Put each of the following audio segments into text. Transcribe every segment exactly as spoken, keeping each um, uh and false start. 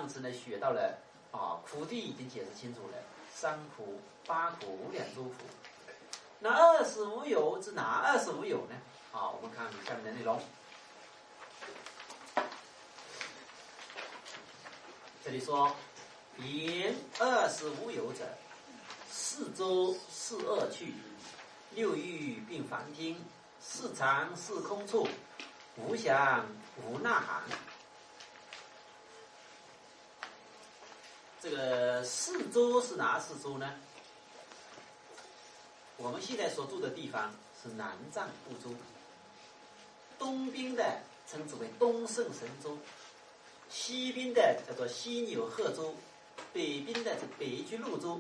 上次呢学到了啊，苦地已经解释清楚了，三苦、八苦、两诸苦。那二十五有指哪二十五有呢？啊，我们看下面的内容。这里说，言二十五有者，四周四恶趣，六欲并凡听，四常四空处，无想无呐喊。这个四周是哪四周呢？我们现在所住的地方是南藏部洲，东边的称之为东胜神州，西边的叫做西纽贺州，北边的是北俱泸州。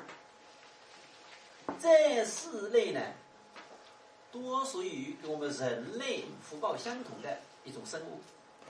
这四类呢，多属于跟我们人类福报相同的一种生物。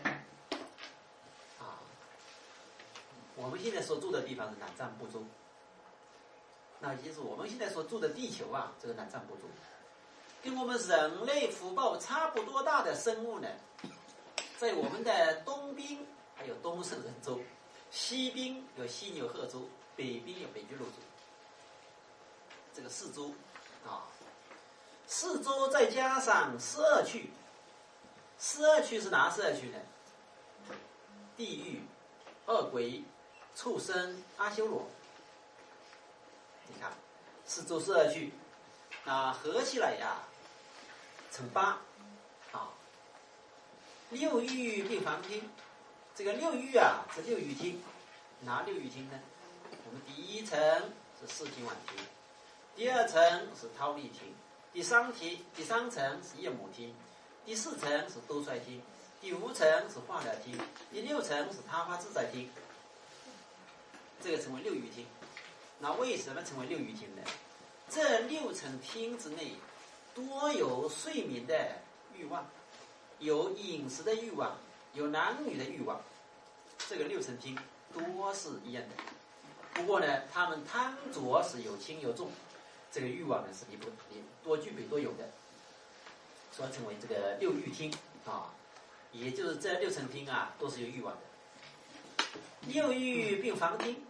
啊，我们现在所住的地方是南藏部洲，那也就是我们现在所住的地球啊，这个南藏部洲，跟我们人类福报差不多大的生物呢，在我们的东边还有东胜神州，西边有西纽贺州，北边有北俱泸州，这个四州啊，四州再加上十二趣，十二趣是哪十二趣呢？地狱、恶鬼、畜生、阿修罗。你看，四周十二趣，那合起来呀，乘八啊。六欲并凡听，这个六欲啊是六欲听，哪六欲听呢？我们第一层是四听晚听，第二层是忉利听，第三题第三层是夜母听，第四层是多衰听，第五层是化疗听，第六层是他发自在听，这个称为六欲听。那为什么称为六欲听呢？这六层听之内，多有睡眠的欲望，有饮食的欲望，有男女的欲望，这个六层听多是一样的。不过呢，他们贪着是有轻有重，这个欲望呢是多多具备多有的，所以称为这个六欲听啊。也就是这六层听啊，都是有欲望的。六欲并凡听，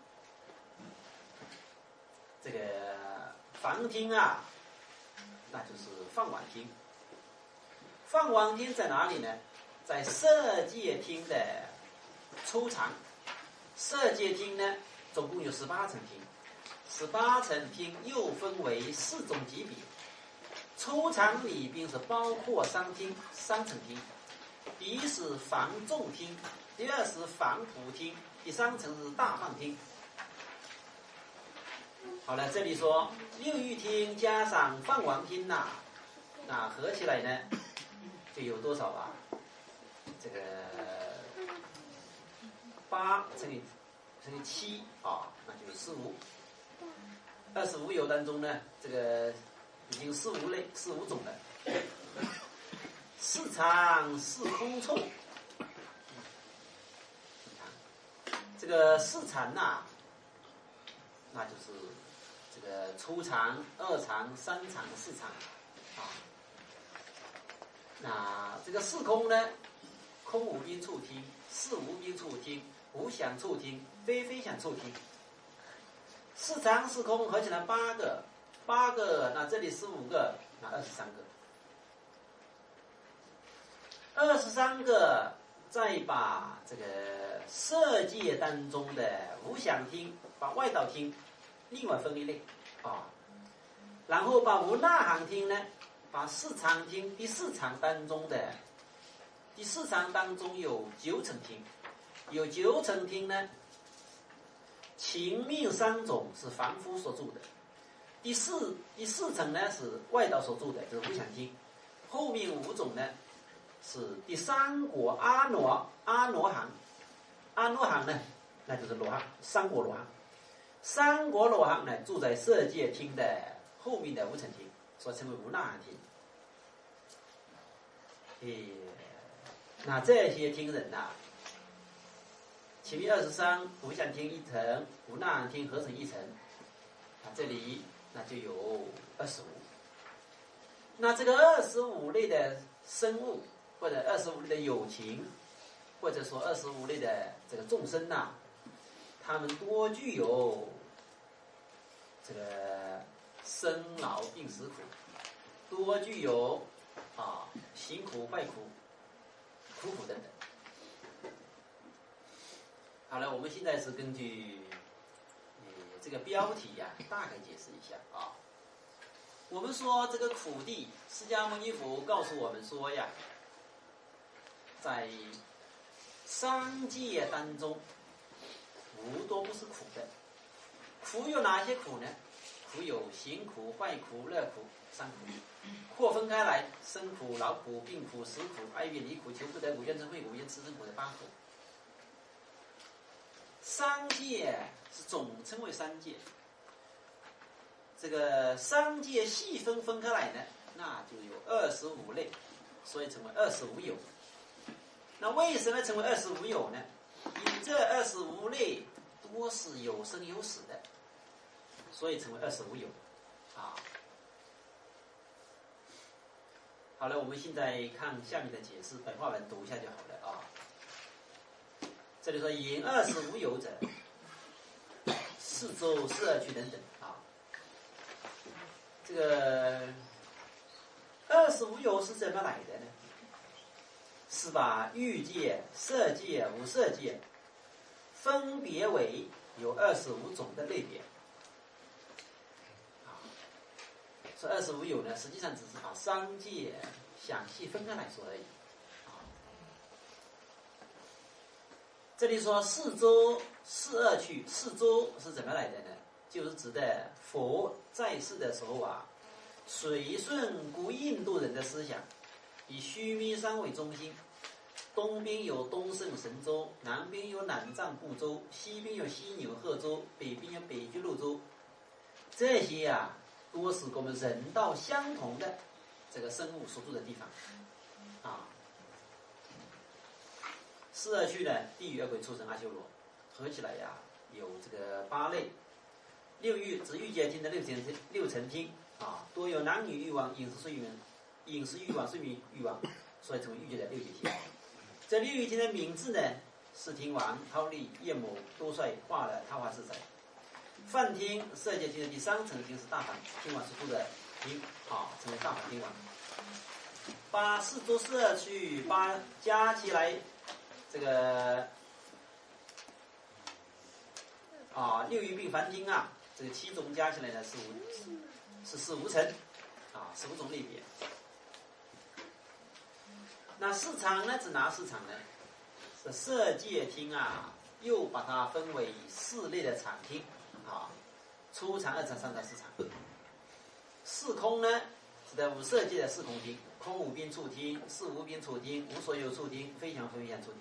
这个凡听啊，那就是放网听。放网听在哪里呢？在色界听的初禅。色界听呢，总共有十八层听，十八层听又分为四种级别。初禅里边是包括三听，三层听。第一是凡众听，第二是凡普听，第三层是大放听。好了，这里说六欲听加上放王听呐、啊，那合起来呢，就有多少啊？这个八乘以乘以七啊，那就是四五。二十五有当中呢，这个已经四五类四五种了。四常四空处，这个四常呐、啊，那就是这个初常、二常、三常、四常啊。那这个四空呢，空无边处听，事无边处听，无想处听，非非想处听。四常四空合起来八个，八个那这里十五个，那二十三个。二十三个，再把这个色界当中的无想听，把外道听另外分一类啊，然后把无呐喊听呢，把四常听第四常当中的第四常当中有九层听，有九层听呢，情命三种是凡夫所住的，第四第四层呢是外道所住的，就是无想听，后面五种呢。是第三果阿罗阿罗汉，阿罗汉呢，那就是罗汉，三果罗汉，三果罗汉呢住在色界听的后面的五层听，所称为无呐喊听。诶，那这些听人呐、啊，前面二十三无想听一层，无呐喊听合成一层，啊，这里那就有二十五。那这个二十五类的生物。或者二十五类的有情，或者说二十五类的这个众生呐、啊， 他们多具有这个生老病死苦，多具有啊辛苦坏苦、苦苦等等。好了，我们现在是根据呃这个标题呀、啊，大概解释一下啊。我们说这个苦地，释迦牟尼佛告诉我们说呀，在三界当中，无多不是苦的。苦有哪些苦呢？苦有行苦、坏苦、乐苦三苦。扩分开来，生苦、劳苦、病苦、死苦、哀别离苦、求不得苦、怨憎会苦、怨痴憎苦的八苦。三界是总称为三界。这个三界细分分开来呢，那就有二十五类，所以称为二十五有。那为什么称为二十五有呢？因为这二十五类多是有生有死的，所以称为二十五有。啊，好了，我们现在看下面的解释，白话文读一下就好了啊。这里说言二十五有者，四周四二趣等等啊。这个二十五有是怎么来的呢？是把欲界、色界、无色界分别为有二十五种的类别。啊，说二十五有呢，实际上只是把三界详细分开来说而已。啊，这里说四周四二趣，四周是怎么来的呢？就是指的佛在世的时候啊，随顺古印度人的思想，以须弥山为中心，东边有东胜神州，南边有南藏部洲，西边有西牛贺州，北边有北俱泸州。这些啊，多是跟我们人道相同的这个生物所住的地方啊。四二趣呢，地狱、恶鬼、畜生、阿修罗，合起来呀、啊，有这个八类。六欲指欲界厅的六层六层厅啊，多有男女欲望、饮食睡眠、饮食欲望、睡眠欲望，所以称为欲界的六界厅。这六欲厅的名字呢，是天王、忉利、夜摩、多帅、化了、他化四宅。梵厅色界厅的第三层厅是大梵，天王是住的厅啊，称为大梵天王。把四周四二趣八加起来，这个啊六欲并梵厅啊。这个七种加起来呢是五是十五层啊，十五种类别。那市场呢，指哪市场呢？是色界厅啊，又把它分为四类的场厅啊，初场、二场、三场、四场。四空呢，指的无色界的四空厅，空无边处厅、事无边处厅、无所有处厅、非想非想处厅。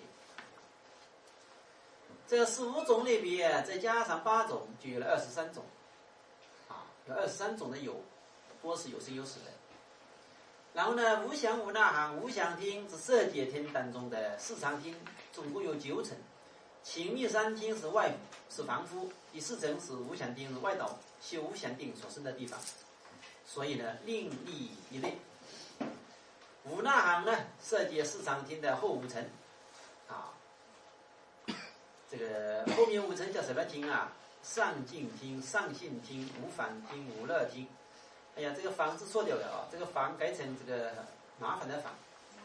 这个十五种类别再加上八种，就有了二十三种，啊，有二十三种的有，多是有生有死的。然后呢，无想无那行、无想厅是色界厅当中的四常厅，总共有九层。情密三厅是外是凡夫，第四层是无想厅，是外道修无想定所生的地方。所以呢，另立一类。无那行呢，色界四常厅的后五层，啊。这个后面五层叫什么厅啊？上净厅、上信厅、无烦厅、无乐厅。哎呀，这个烦字错掉了啊！这个烦改成这个麻烦的烦。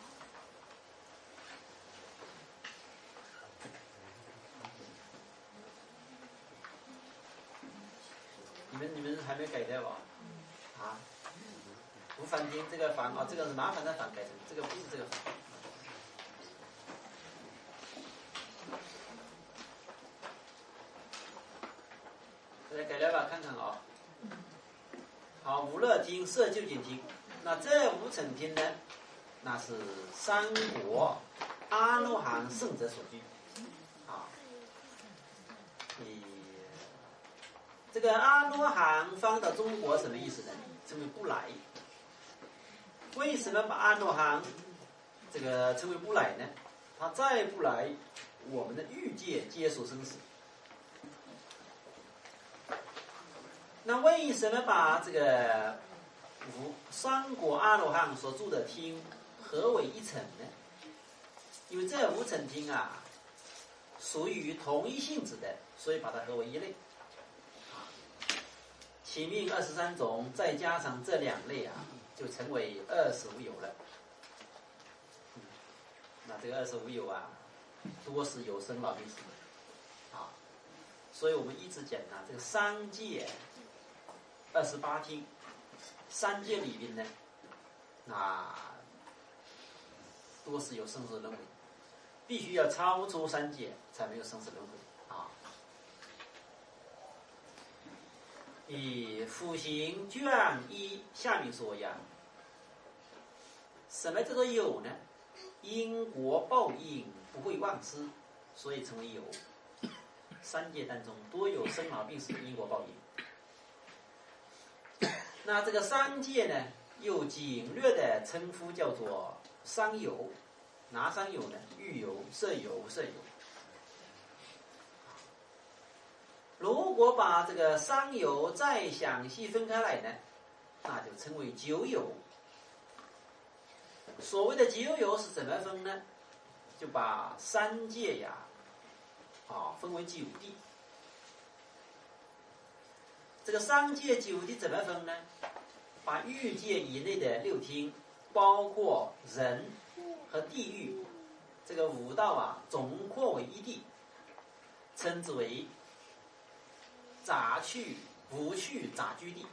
你们你们还没改掉吧？啊？无烦厅这个烦啊，这个是麻烦的烦改成，这个不是这个烦。大家改了吧？看看啊。好，无乐厅、色究竟厅，那这五层厅呢，那是三国阿罗汉圣者所居。啊，你这个阿罗汉放到中国什么意思呢？称为不来。为什么把阿罗汉这个称为不来呢？他再不来，我们的欲界皆属生死。那为什么把这个五三果阿罗汉所住的厅合为一层呢？因为这五层厅啊， 属于同一性质的，所以把它合为一类。啊，其命二十三种，再加上这两类啊，就成为二十五有了。嗯，那这个二十五有啊，多是有生老病死啊，所以我们一直讲啊，这个三界二十八经，三界里边呢，那多是有生死轮回，必须要超出三界才没有生死轮回啊。以辅行卷一下面说呀，什么叫做有呢？因果报应不会忘失，所以称为有。三界当中多有生老病死的因果报应。那这个三界呢，又简略的称呼叫做三有。哪三有呢？欲有、色有、无色有。如果把这个三有再详细分开来呢，那就称为九有。所谓的九有是怎么分呢？就把三界呀，啊，分为九地。这个三界九地怎么分呢？把欲界以内的六厅，包括人和地狱这个五道啊，总括为一地，称之为杂趣无趣杂居地。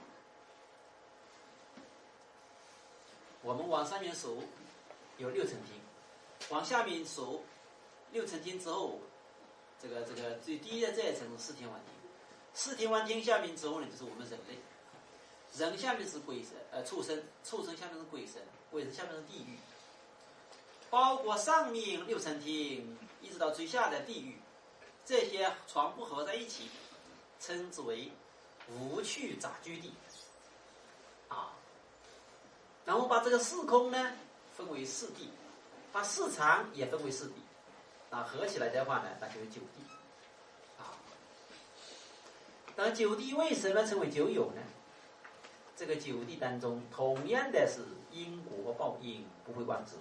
我们往上面数有六层厅，往下面数六层厅之后，这个这个最低的这一层是四天王厅，四天王厅下面之后呢，就是我们人类，人下面是鬼神，呃，畜生，畜生下面是鬼神，鬼神下面是地狱，包括上面六层厅一直到最下的地狱，这些全部合在一起，称之为无趣杂居地，啊。然后把这个四空呢分为四地，把四常也分为四地，啊，合起来的话呢，那就是九地，啊。那九地为什么称为九有呢？这个九地当中，同样的是因果报应不会忘失，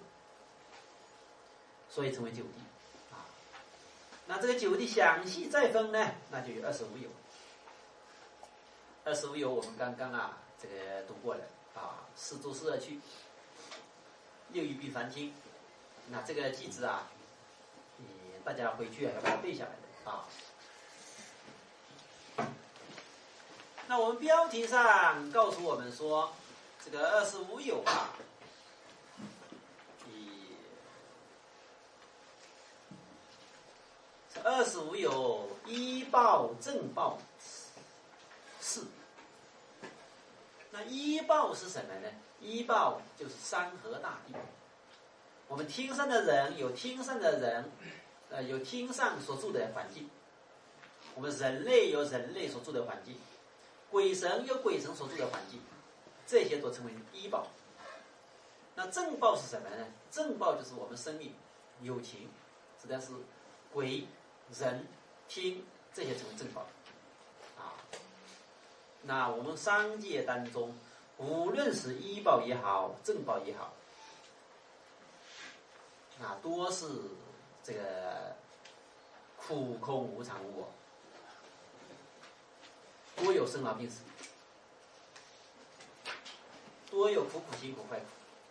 所以称为九地，啊。那这个九地详细再分呢，那就有二十五有。二十五有我们刚刚啊这个读过了。啊，四住四恶趣，六欲闭梵听，那这个句子啊，你大家回去要把它背下来的啊。那我们标题上告诉我们说，这个二十五有啊，以二十五有依报正报四。那依报是什么呢？依报就是山河大地。我们天上的人有天上的人，呃，有天上所住的环境；我们人类有人类所住的环境；鬼神有鬼神所住的环境，这些都称为依报。那正报是什么呢？正报就是我们生命、有情，指的是鬼、人、天这些称为正报。那我们三界当中，无论是依报也好，正报也好，那多是这个苦空无常无我，多有生老病死，多有苦苦辛苦快苦。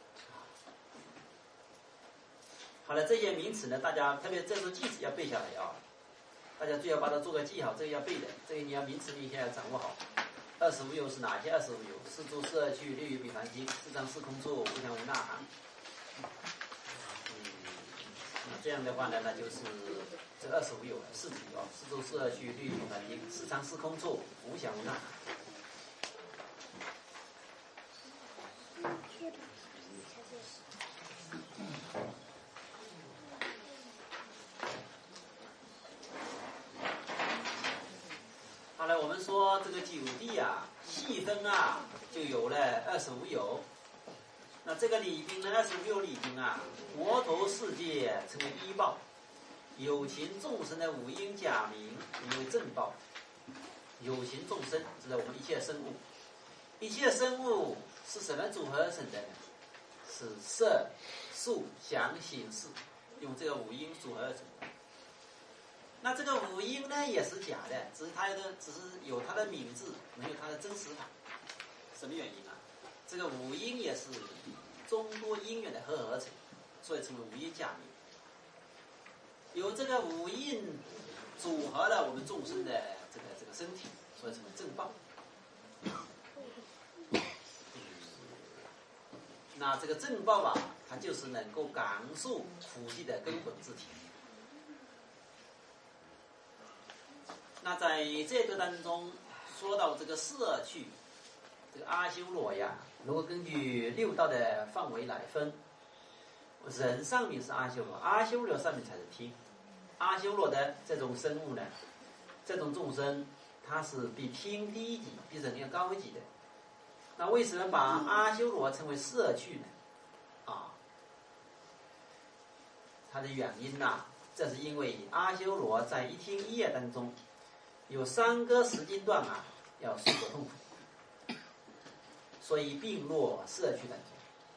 好了，这些名词呢，大家特别这首句子要背下来啊，大家最好把它做个记好，这个要背的，这个你要名词你一定要掌握好。二十五有是哪些二十五有？四住四恶趣，六欲闭梵听，四常四空处，无想无呐喊。嗯，那这样的话呢，那就是这二十五有了四体啊，四住四恶趣，六欲闭梵听，四常四空处，无想无呐喊。好了，我们说这个九地啊，细分啊，就有了二十五有。那这个里边呢，二十五有里边啊，佛陀世界称为依报，有情众生的五阴假名名为正报。有情众生指的我们一切生物，一切生物是什么组合而成的呢？是色、受、想、行、识，用这个五阴组合而成的。 那这个五音呢也是假的，只是它的只是有它的名字，没有它的真实法。什么原因啊？这个五音也是众多因缘的合而成，所以称为五音假名。有这个五音组合了我们众生的这个这个身体，所以称为正报。那这个正报啊，它就是能够感受苦集的根本之体。那在这个当中说到这个摄去，这个阿修罗呀，如果根据六道的范围来分，人上面是阿修罗，阿修罗上面才是天。阿修罗的这种生物呢，这种众生，它是比天低一级，比人要高一级的。那为什么把阿修罗称为摄去呢？啊，它的原因呐、啊，这是因为阿修罗在一天一夜当中，有三个时间段啊，要受过痛苦，所以并落摄去当中。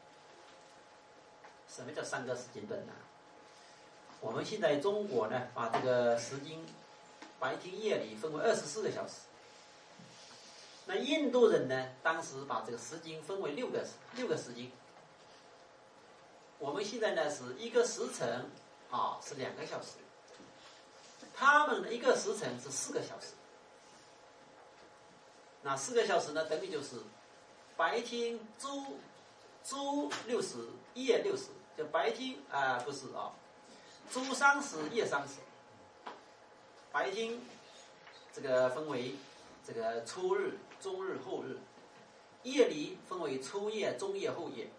什么叫三个时间段呢？我们现在中国呢，把这个时间白天夜里分为二十四个小时。那印度人呢，当时把这个时间分为六个六个时间。我们现在呢是一个时辰啊是两个小时，他们的一个时辰是四个小时。那四个小时呢，等于就是白天周周六十，夜六十，就白天啊、呃、不是啊，周三十，夜三十。白天这个分为这个初日、中日、后日，夜里分为初夜、中夜、后夜。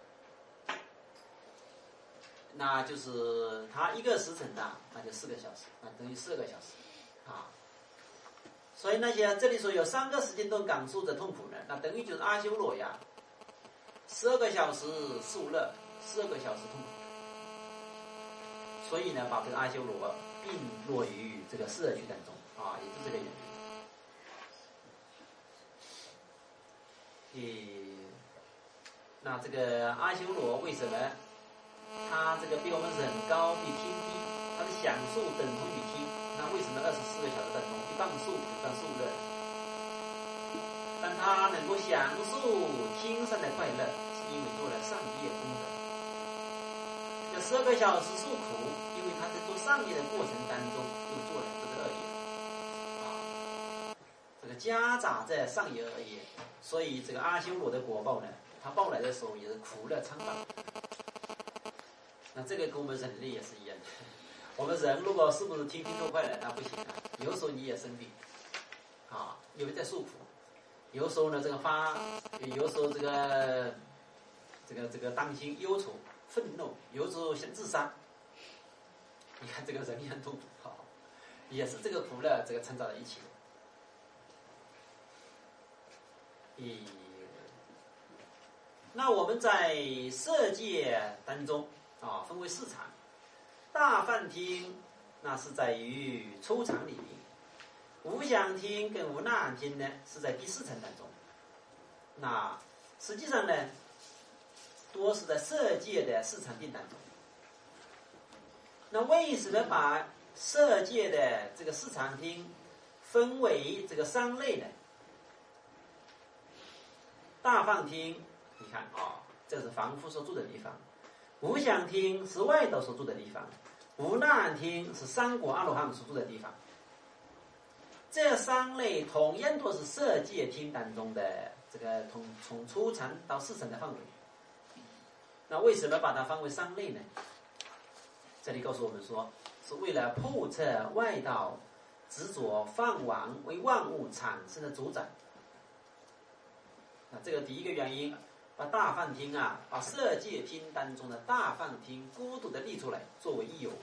那就是它一个时辰的，那就四个小时，那等于四个小时啊。所以那些这里说有三个时间段感受着痛苦呢，那等于就是阿修罗呀，十二个小时受乐，十二个小时痛苦。所以呢，把这个阿修罗并落于这个摄去当中啊，也是这个原因。诶，那这个阿修罗为什么他这个比我们人高，比天低，他的享受等同于天？那为什么二十四个小时当中一半受一半受乐？但他能够享受天上的快乐，是因为做了善业功德。这十二个小时受苦，因为他在做善业的过程当中又做了这个恶业啊，这个夹杂在善业恶业，所以这个阿修罗的果报呢，他报来的时候也是苦乐参半。那这个跟我们人类也是一样的，我们人如果是不是天天都快乐，那不行啊。有时候你也生病，啊，因为在受苦。有时候呢，这个发，有时候这个，这个这个担心、忧愁、愤怒，有时候想自杀。你看这个人也很痛苦，好，也是这个苦乐这个掺杂在一起的。咦，那我们在色界当中。啊，分为四场，大梵天那是在于初场里面，无想天跟无那天呢是在第四层当中。那实际上呢，多是在色界的四场定当中。那为什么把色界的这个四场天分为这个三类呢？大梵天，你看啊，这是凡夫所住的地方。无想天是外道所住的地方，无那天是三果阿罗汉所住的地方。这三类同样都是色界天当中的这个从从初层到四层的范围。那为什么把它分为三类呢？这里告诉我们说，是为了破彻外道执着饭碗为万物产生的主宰。那这个第一个原因。把大梵天啊，把色界天当中的大梵天孤独的立出来作为一由。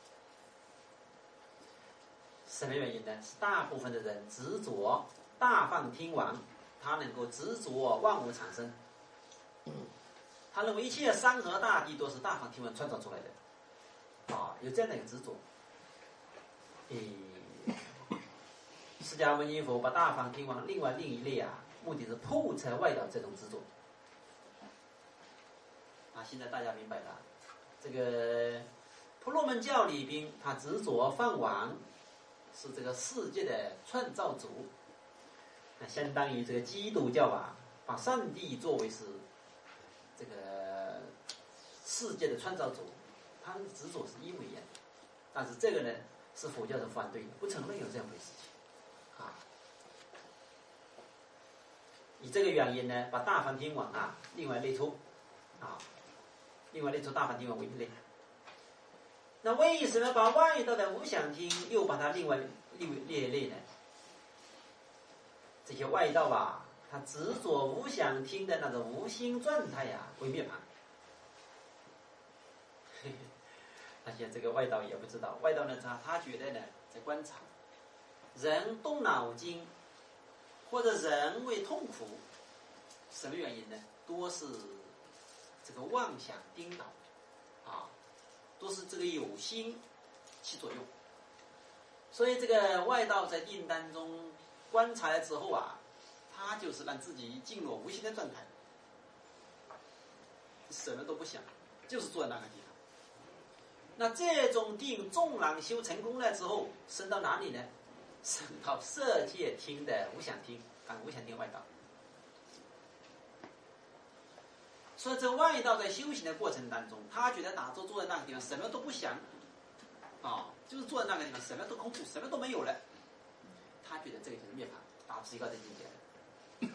什么原因呢？是大部分的人执着大梵天王，他能够执着万物产生，他认为一切山河大地都是大梵天王创造出来的，啊，有这样的一个执着。诶，释迦牟尼佛把大梵天王另外另一类啊，目的是破彻外道这种执着。啊，现在大家明白了，这个婆罗门教里边，他执着梵王是这个世界的创造主，那相当于这个基督教啊，把上帝作为是这个世界的创造主，他们的执着是一模一样的。但是这个呢，是佛教的反对的，不承认有这样回事情啊。以这个原因呢，把大梵天王啊另外列出啊，另外列出大梵天王为一类。那为什么把外道的无想听又把它另外列列类呢？这些外道啊，他执着无想听的那个无心状态呀、啊，为涅槃。那些这个外道也不知道，外道呢，他他觉得呢，在观察人动脑筋或者人为痛苦，什么原因呢？多是这个妄想颠倒啊。都是这个有心起作用，所以这个外道在定当中观察了之后啊，他就是让自己进入无心的状态，什么都不想，就是坐在那个地方。那这种定纵然修成功了之后，升到哪里呢？升到色界听的无想听，啊，无想听外道。所以这外道在修行的过程当中，他觉得打坐坐在那个地方什么都不想，啊，就是坐在那个地方什么都空处，什么都没有了，他觉得这个就是涅槃，达至最高的境界了。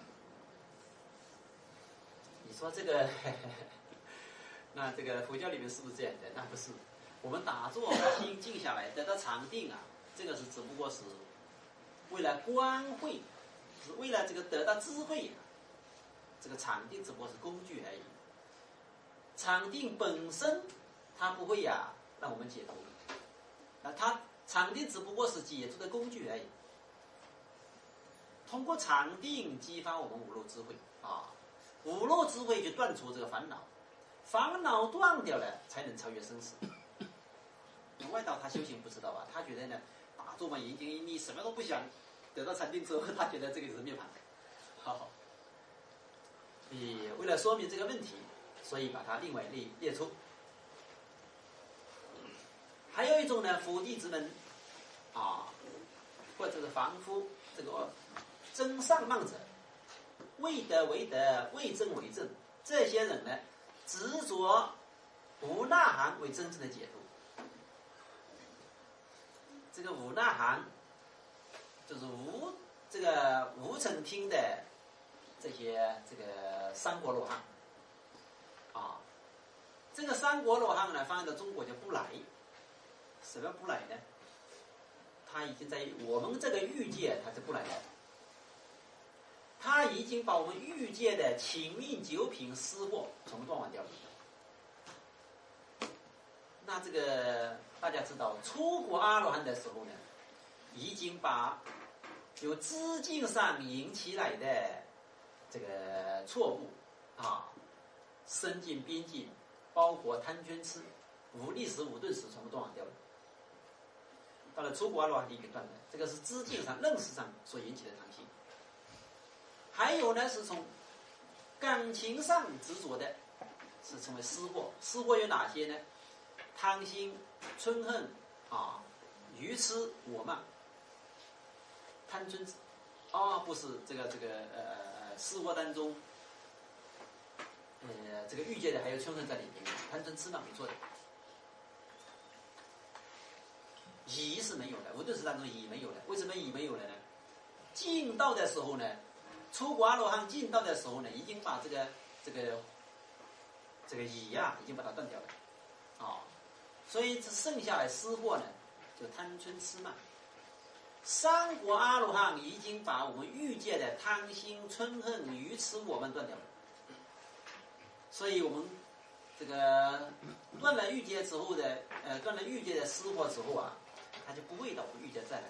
你说这个，呵呵那这个佛教里面是不是这样的？那不是，我们打坐把心静下来，得到禅定啊，这个是只不过是为了观慧，是为了这个得到智慧，这个禅定只不过是工具而已。禅定本身它不会呀、啊、让我们解脱，那它禅定只不过是解脱的工具而已。通过禅定激发我们五漏智慧啊，五漏智慧就断除这个烦恼，烦恼断掉了才能超越生死。外道他修行不知道啊，他觉得呢打坐嘛，已经你什么都不想，得到禅定之后，他觉得这个就是涅槃。好，你为了说明这个问题，所以把它另外列列出。还有一种呢，佛弟子们啊，或者是凡夫，这个真善慢者，为德为德，为正为正，这些人呢，执着无那含为真正的解脱。这个无那含，就是无这个无曾听的这些这个三国罗汉啊，这个三国罗汉呢，放到中国叫不来。什么不来呢？他已经在我们这个欲界，他是不来的。他已经把我们欲界的情命九品私货全部断完掉了。那这个大家知道，初果阿罗汉的时候呢，已经把由知境上引起来的这个错误啊，深近边境，包括贪嗔痴、无历史、无顿时，全部断完掉了。到了初果阿罗汉已经断了，这个是知境上、认识上所引起的贪心。还有呢，是从感情上执着的，是称为私货。私货有哪些呢？贪心、嗔恨啊、愚痴、我慢、贪嗔痴啊，不是这个这个呃私货当中，呃这个欲界的还有嗔恨在里面，贪嗔痴慢没错的。疑是没有的，无顿时当中疑没有的。为什么疑没有了呢？进道的时候呢，初果阿罗汉进道的时候呢，已经把这个这个这个疑啊，已经把它断掉了啊，所以这剩下来私货呢，就贪嗔痴慢。三果阿罗汉已经把我们欲界的贪心、嗔恨、愚痴我慢断掉了，所以我们这个断了欲界之后的呃断了欲界的私货之后啊，他就不会到我们欲界再来，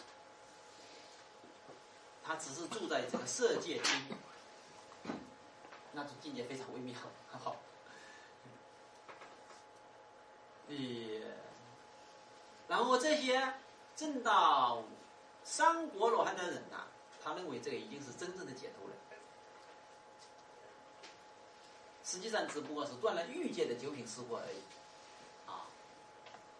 他只是住在这个色界厅，那种境界非常微妙，很好。呃，然后这些证到三果罗汉的人呐、啊，他认为这个已经是真正的解脱了。实际上只不过是断了欲界的九品私货而已，啊，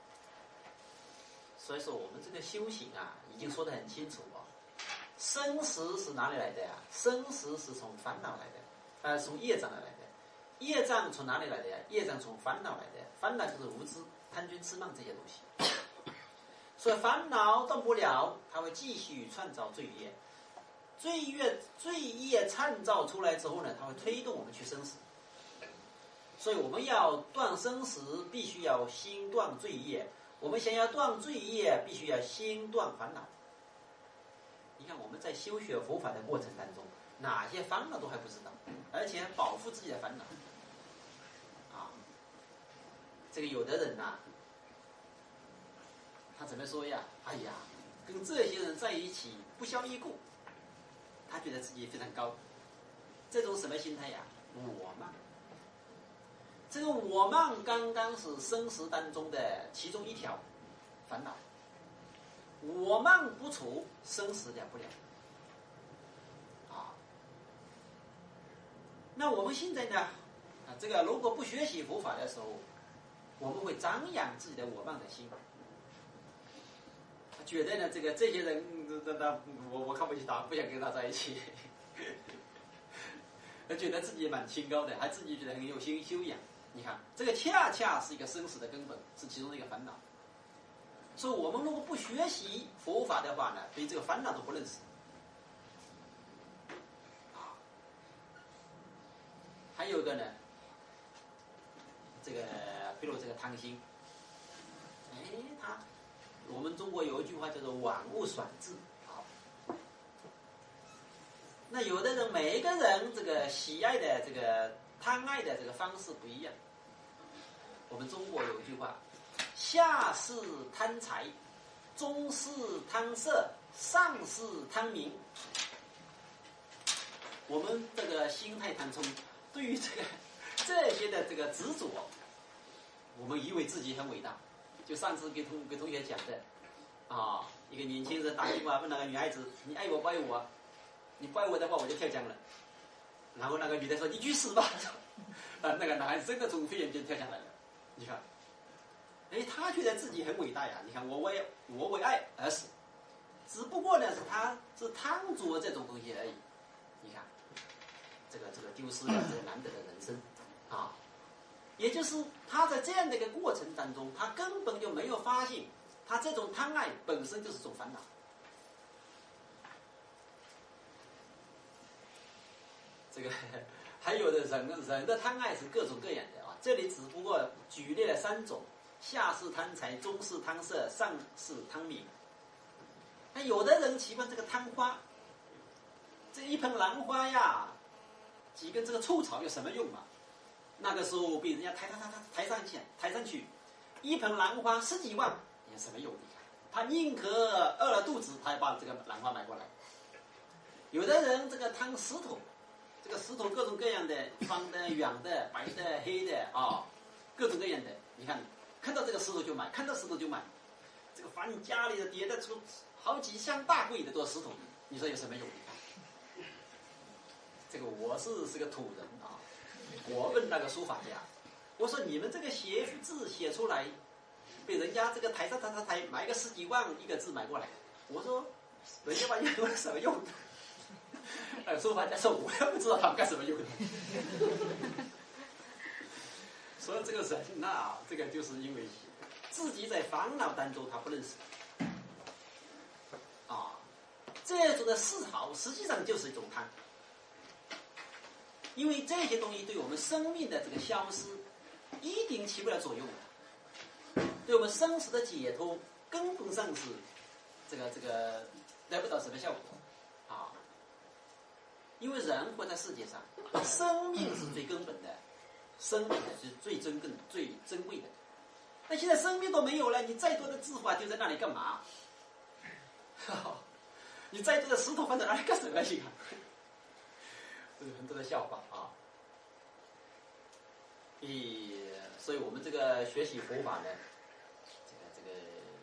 所以说我们这个修行啊，已经说得很清楚哦。生死是哪里来的呀？生死是从烦恼来的，呃，从业障而来的。业障从哪里来的呀？业障从烦恼来的。烦恼就是无知、贪嗔痴慢这些东西。所以烦恼动不了，它会继续创造罪业。罪业罪业创造出来之后呢，它会推动我们去生死。所以我们要断生死，必须要先断罪业。我们想要断罪业，必须要先断烦恼。你看我们在修学佛法的过程当中，哪些烦恼都还不知道，而且保护自己的烦恼。啊，这个有的人呐、啊，他怎么说呀？哎呀，跟这些人在一起不消一顾，他觉得自己非常高。这种什么心态呀？我慢。这个我慢刚刚是生死当中的其中一条烦恼。我慢不除，生死了不了。啊，那我们现在呢？啊，这个如果不学习佛法的时候，我们会张扬自己的我慢的心。觉得呢，这个这些人，那那我我看不起他，不想跟他在一起。觉得自己蛮清高的，还自己觉得很有心修养。你看，这个恰恰是一个生死的根本，是其中的一个烦恼。所以我们如果不学习佛法的话呢，对这个烦恼都不认识。啊，还有的呢，这个比如这个贪心，哎，他我们中国有一句话叫做"玩物爽志"。好，那有的人，每一个人这个喜爱的这个贪爱的这个方式不一样。我们中国有一句话，下士贪财，中士贪色，上士贪名。我们这个心态当中，对于这个这些的这个执着，我们以为自己很伟大。就上次给同给同学讲的，啊，一个年轻人打电话问那个女孩子："你爱我不爱我？你不爱我的话，我就跳江了。"然后那个女的说："你去死吧！"啊，那个男孩子真的从飞檐间跳下来了。你看，哎，他觉得自己很伟大呀！你看，我为我为爱而死，只不过呢，是他是贪着这种东西而已。你看，这个这个丢失了这个难得的人生啊！也就是他在这样的一个过程当中，他根本就没有发现，他这种贪爱本身就是种烦恼。这个还有的人人的贪爱是各种各样的啊，这里只不过举例了三种：下士贪财，中士贪色，上士贪名。那有的人喜欢这个贪花，这一盆兰花呀，几根这个臭草有什么用啊？那个时候被人家抬抬抬抬抬上去，抬上去，一盆兰花十几万，有什么用？他宁可饿了肚子，他也把这个兰花买过来。有的人这个贪石头。这个石头各种各样的，方的、圆的、白的、黑的啊，各种各样的。你看，看到这个石头就买，看到石头就买。这个把你家里的叠得出好几箱大柜的都是石头，你说有什么用？这个我是是个土人啊，我问那个书法家，我说你们这个写字写出来，被人家这个抬上抬抬抬买个十几万一个字买过来，我说人家把你有什么用的？呃，书法家说："我也不知道他们干什么用的。"所以这个人呐，这个就是因为自己在烦恼当中他不认识啊，这种的嗜好实际上就是一种贪，因为这些东西对我们生命的这个消失一定起不了作用的，对我们生死的解脱根本上是这个这个得不到什么效果啊。因为人活在世界上，生命是最根本的，生命是最珍贵、最珍贵的。那现在生命都没有了，你再多的智慧丢在那里干嘛？你再多的石头放在那里干什么去啊？这是很多的笑话啊。以所以我们这个学习佛法呢，这个这个，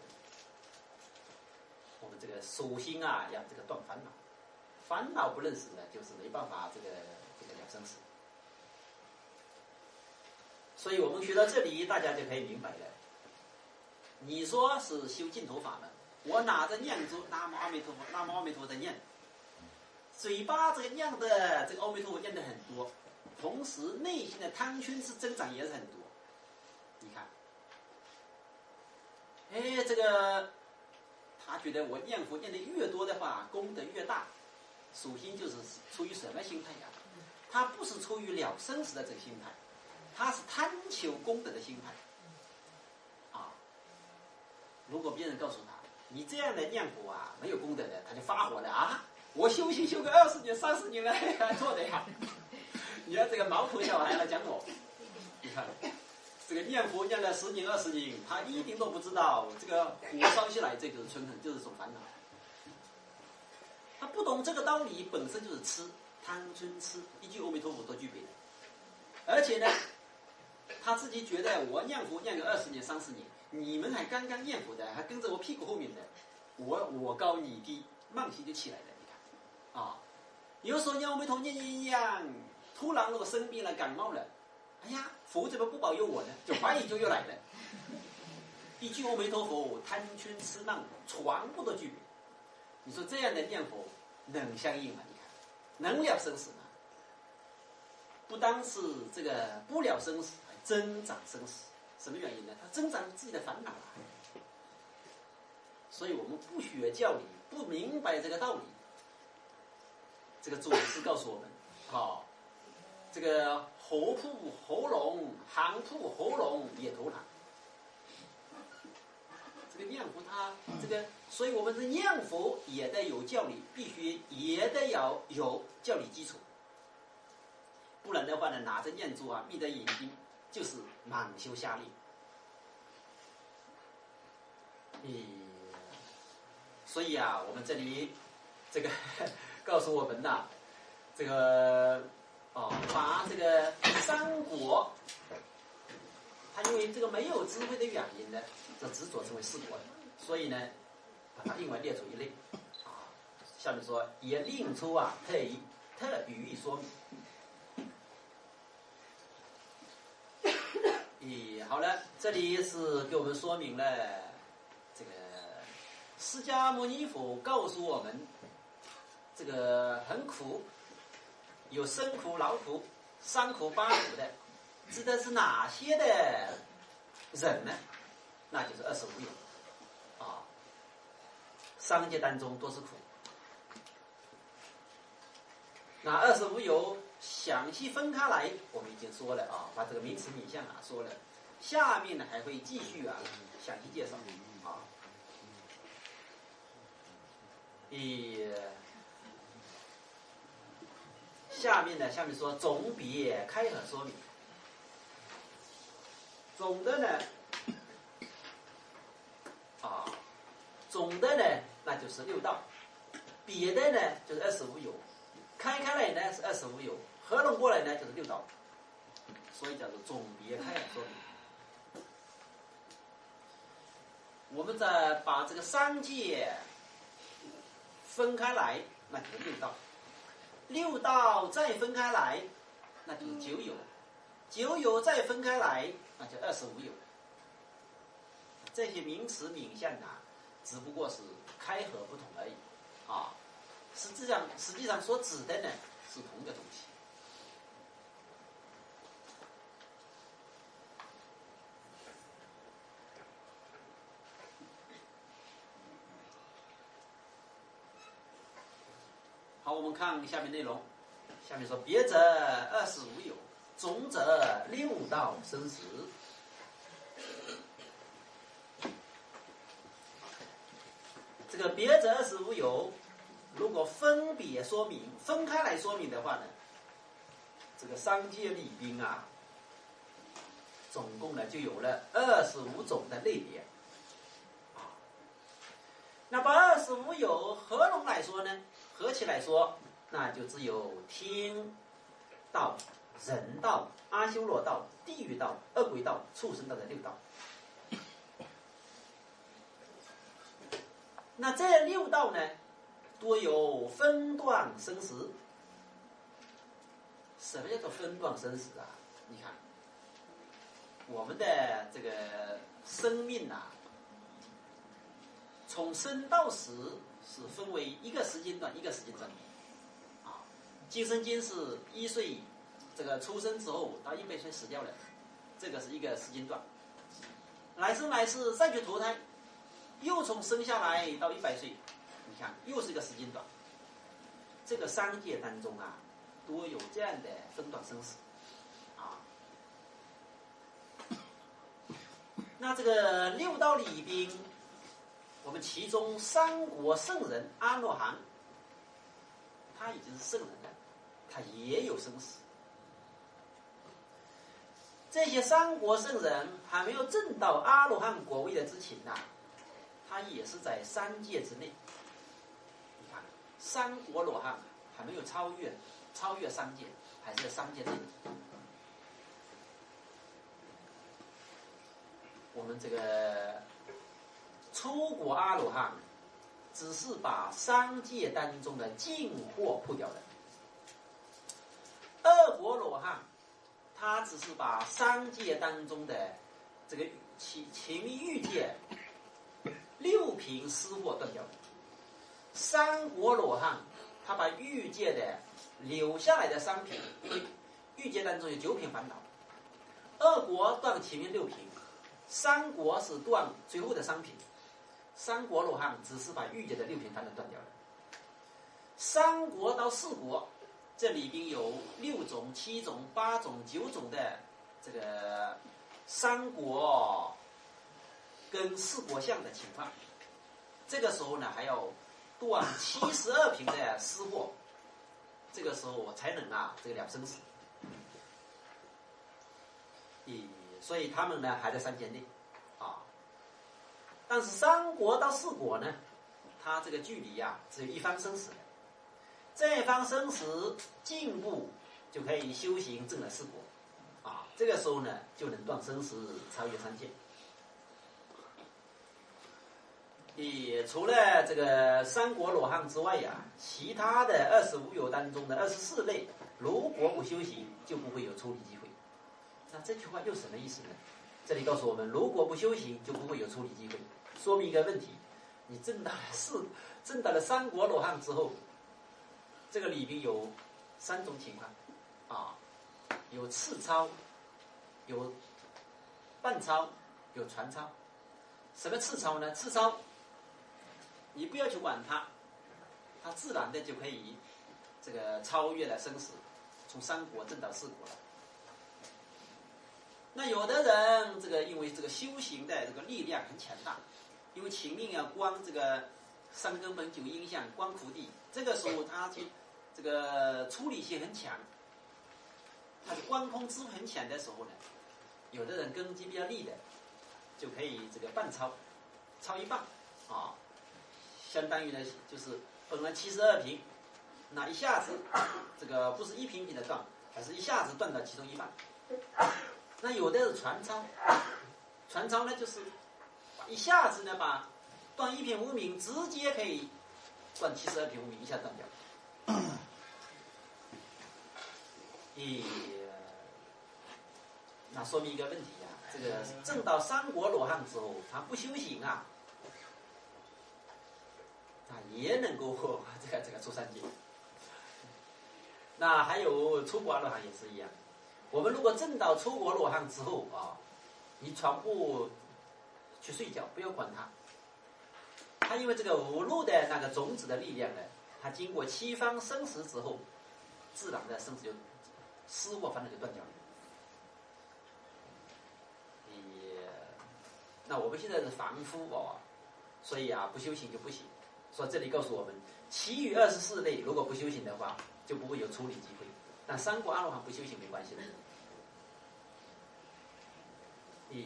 我们这个首先啊，要这个断烦恼。烦恼不认识呢，就是没办法这个这个了生死。所以我们学到这里，大家就可以明白了。 你说是修净土法门，我拿着念珠南无阿弥陀佛，南无阿弥陀佛的念，嘴巴这个念的这个阿弥陀佛念的很多，同时内心的贪嗔痴增长也是很多。你看，哎，这个他觉得我念佛念的越多的话，功德越大。属心就是出于什么心态呀？他不是出于了生死的这个心态，他是贪求功德的心态。啊，如果别人告诉他，你这样的念佛啊，没有功德的，他就发火了啊！我修行修个二十年、三十年了，还错的呀！你要这个毛头小孩来讲我，你看，这个念佛念了十年、二十年，他一定都不知道，这个火烧起来，这就是嗔恨，就是一种烦恼。他不懂这个道理，本身就是痴，贪嗔痴，一句阿弥陀佛都具备的。而且呢，他自己觉得我念佛念个二十年、三十年，你们还刚刚念佛的，还跟着我屁股后面的，我我高你低，慢性就起来了。你看，啊，有时候念阿弥陀念念念，突然如果生病了、感冒了，哎呀，佛怎么不保佑我呢？就怀疑就又来了。一句阿弥陀佛，贪嗔痴慢全部都具备。你说这样的念佛能相应吗？你看，能了生死吗？不单是这个不了生死，还增长生死。什么原因呢？它增长自己的烦恼啊。所以我们不学教理，不明白这个道理。这个祖师告诉我们，好、哦，这个火扑喉咙，寒扑喉咙也头疼。这个念佛它这个，所以我们的念佛也得有教理，必须也得要有教理基础，不然的话呢，拿着念珠啊，闭着眼睛就是满修瞎练。嗯，所以啊，我们这里这个告诉我们呐、啊，这个哦，把这个三国，他因为这个没有智慧的原因呢。这执着成为四国，所以呢，把它另外列出一类，啊，下面说也另出啊特以特予以说明。咦，好了，这里是给我们说明了这个释迦牟尼佛告诉我们，这个很苦，有生苦、劳苦、三苦、八苦的，指的是哪些的人呢？那就是二十五有啊，三界当中都是苦。那二十五有详细分开来，我们已经说了啊，把这个名词名相啊说了，下面呢还会继续啊详细介绍啊。以下面呢，下面说总别开合说明，总的呢。啊，总的呢，那就是六道；别的呢，就是二十五有；开开来呢是二十五有，合拢过来呢就是六道，所以叫做总别开合说明。我们再把这个三界分开来，那就是六道；六道再分开来，那就是九有；九有再分开来，那就二十五有。这些名词名相啊，只不过是开合不同而已，啊，实际上实际上所指的呢是同一个东西。好，我们看下面内容。下面说别者二十五有，总者六道生死。这个别者二十五有，如果分别说明、分开来说明的话呢，这个三界里边啊，总共呢就有了二十五种的类别。啊，那把二十五有合拢来说呢，合起来说，那就只有天道、人道、阿修罗道、地狱道、恶鬼道、畜生道的六道。那这六道呢，多有分段生死。什么叫做分段生死啊？你看，我们的这个生命啊， 从生到死是分为一个时间段一个时间段。啊，今生今世一岁这个出生之后到一百岁死掉了，这个是一个时间段。来生来世再去投胎，又从生下来到一百岁，你看又是一个时间段。这个三界当中啊，都有这样的分段生死。啊，那这个六道里边，我们其中三国圣人阿罗汉，他已经是圣人了，他也有生死。这些三国圣人还没有证到阿罗汉果位的之前呐、啊，他也是在三界之内。你看，三国罗汉还没有超越超越三界，还是在三界内。我们这个初果阿罗汉，只是把三界当中的境惑破掉了；二果罗汉，他只是把三界当中的这个情情欲界六品私货断掉了；三果罗汉，他把欲界的留下来的三品，欲界当中有九品烦恼，二果断前面六品，三果是断最后的三品。三果罗汉只是把欲界的六品烦恼断掉了。三果到四果，这里边有六种、七种、八种、九种的这个三果跟四果相的情况。这个时候呢，还要断七十二品的私货，这个时候我才能啊这个了生死。咦，所以他们呢还在三界内啊。但是三国到四国呢，它这个距离啊只有一方生死的。这方生死进步就可以修行证了四果，啊，这个时候呢就能断生死，超越三界。也除了这个三国罗汉之外呀、啊，其他的二十五有当中的二十四类，如果不修行，就不会有出离机会。那这句话又什么意思呢？这里告诉我们，如果不修行，就不会有出离机会。说明一个问题：你证到了四，证到了三国罗汉之后，这个里边有三种情况，啊，有次超，有半超，有传超。什么次超呢？次超，你不要去管它，它自然的就可以这个超越了生死，从三国证到四国了。那有的人这个因为这个修行的这个力量很强大，因为前面要观这个三根本九阴相观苦地，这个时候他去这个处理性很强，他的观空智慧很强的时候呢，有的人根基比较利的，就可以这个半超，超一半啊，相当于呢就是本来七十二品，那一下子这个不是一品品的断，而是一下子断到其中一半。那有的是传超，传超呢就是一下子呢把断一品无名直接可以断七十二品无名，一下断掉。咦，那说明一个问题啊，这个证到三国罗汉之后，他不修行啊，啊也能够这个这个出三界。那还有出国罗汉也是一样。我们如果证到出国罗汉之后啊，你全部去睡觉，不要管它。它因为这个五路的那个种子的力量呢，它经过七方生死之后，自然的生死就私货烦恼就断掉了。也，那我们现在是凡夫哦，所以啊不修行就不行。所以这里告诉我们，其余二十四类如果不修行的话，就不会有出离机会。但三国阿罗汉不修行没关系的。嗯，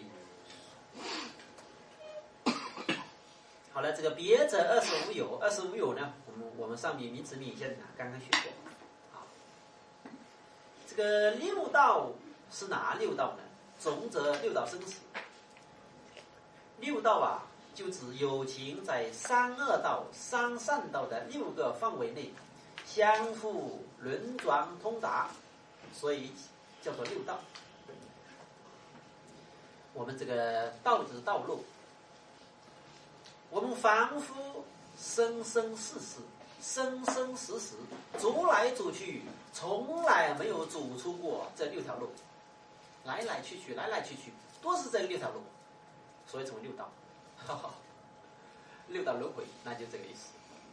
好了，这个别者二十五有，二十五有呢，我们我们上面名词名相啊刚刚学过。好，这个六道是哪六道呢？总则六道生死。六道啊，就指有情在三恶道、三善道的六个范围内相互轮转通达，所以叫做六道。我们这个道就是道路， 我们反复生生世世，生生死死，走来走去，从来没有走出过这六条路，来来去去，来来去去，都是这六条路，所以成为六道。六道轮回，那就这个意思。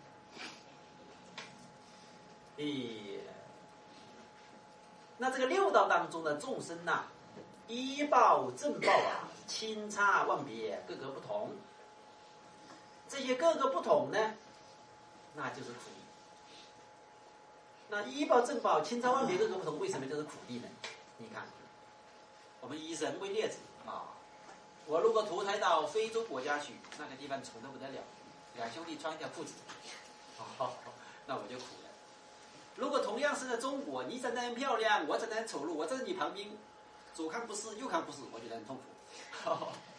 咦，那这个六道当中的众生呐、啊，依报正报啊，千差万别，各个不同。这些各个不同呢，那就是苦力。那依报正报，千差万别，各个不同，为什么就是苦力呢？你看，我们以人为例子啊，我如果投胎到非洲国家去，那个地方穷得不得了，两兄弟穿一条裤子，哦，那我就苦了。如果同样是在中国，你长得很漂亮，我长得很丑陋，我站在你旁边，左看不是，右看不是，我觉得很痛苦。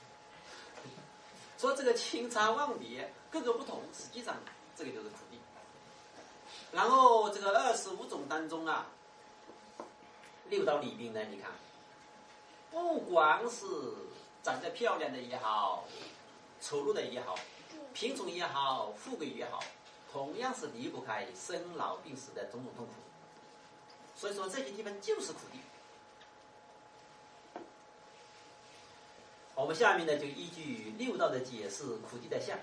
说这个千差万别，各个不同，实际上这个就是苦力。然后这个二十五种当中啊，六道里边呢，你看，不管是长得漂亮的也好，丑陋的也好，贫穷也好，富贵也好，同样是离不开生老病死的种种痛苦。所以说这些地方就是苦力。我们下面呢就依据六道的解释苦地的相。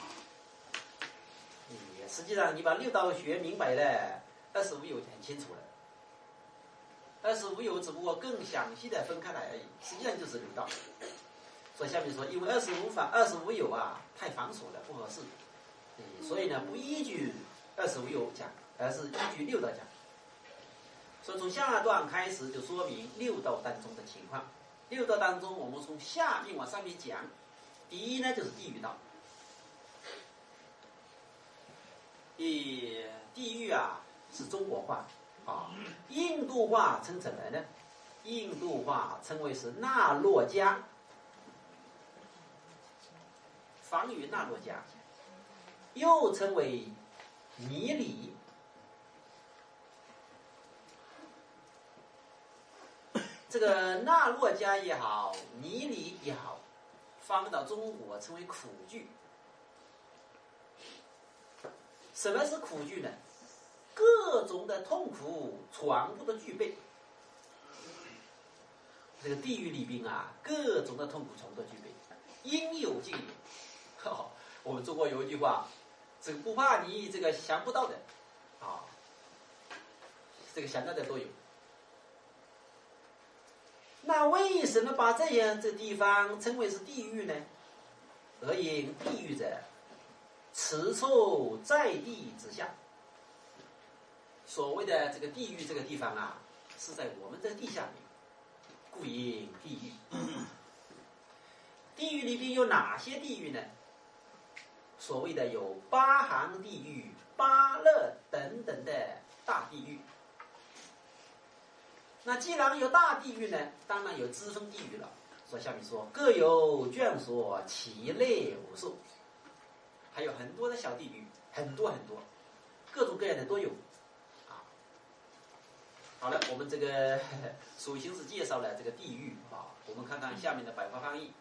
实际上你把六道学明白了，二十五有很清楚了。二十五有只不过更详细的分开来而已，实际上就是六道。所以下面说，因为二十五法、二十五有啊太繁琐了，不合适，所以呢不依据二十五有讲，而是依据六道讲。所以从下段开始就说明六道当中的情况。六道当中，我们从下面往上面讲，第一呢就是地狱道。地地狱啊是中国话啊，印度话称什么呢？印度话称为是那洛迦，梵语那洛迦，又称为尼里。这个那洛迦也好，尼里也好，放到中国称为苦剧。什么是苦剧呢？各种的痛苦全部都具备。这个地狱里边啊，各种的痛苦全部都具备，应有尽有。哦，我们中国有一句话，这个不怕你这个想不到的，啊，这个想到的都有。那为什么把这样这个地方称为是地狱呢？而言地狱者，此处在地之下。所谓的这个地狱这个地方啊，是在我们这个地下面，故言地狱。地狱里边有哪些地狱呢？所谓的有八寒地狱、八热等等的大地狱。那既然有大地狱呢，当然有支分地狱了。所以下面说各有眷属，其类无数。还有很多的小地狱，很多很多，各种各样的都有。啊，好了，我们这个属性是介绍了这个地狱啊，我们看看下面的百科翻译。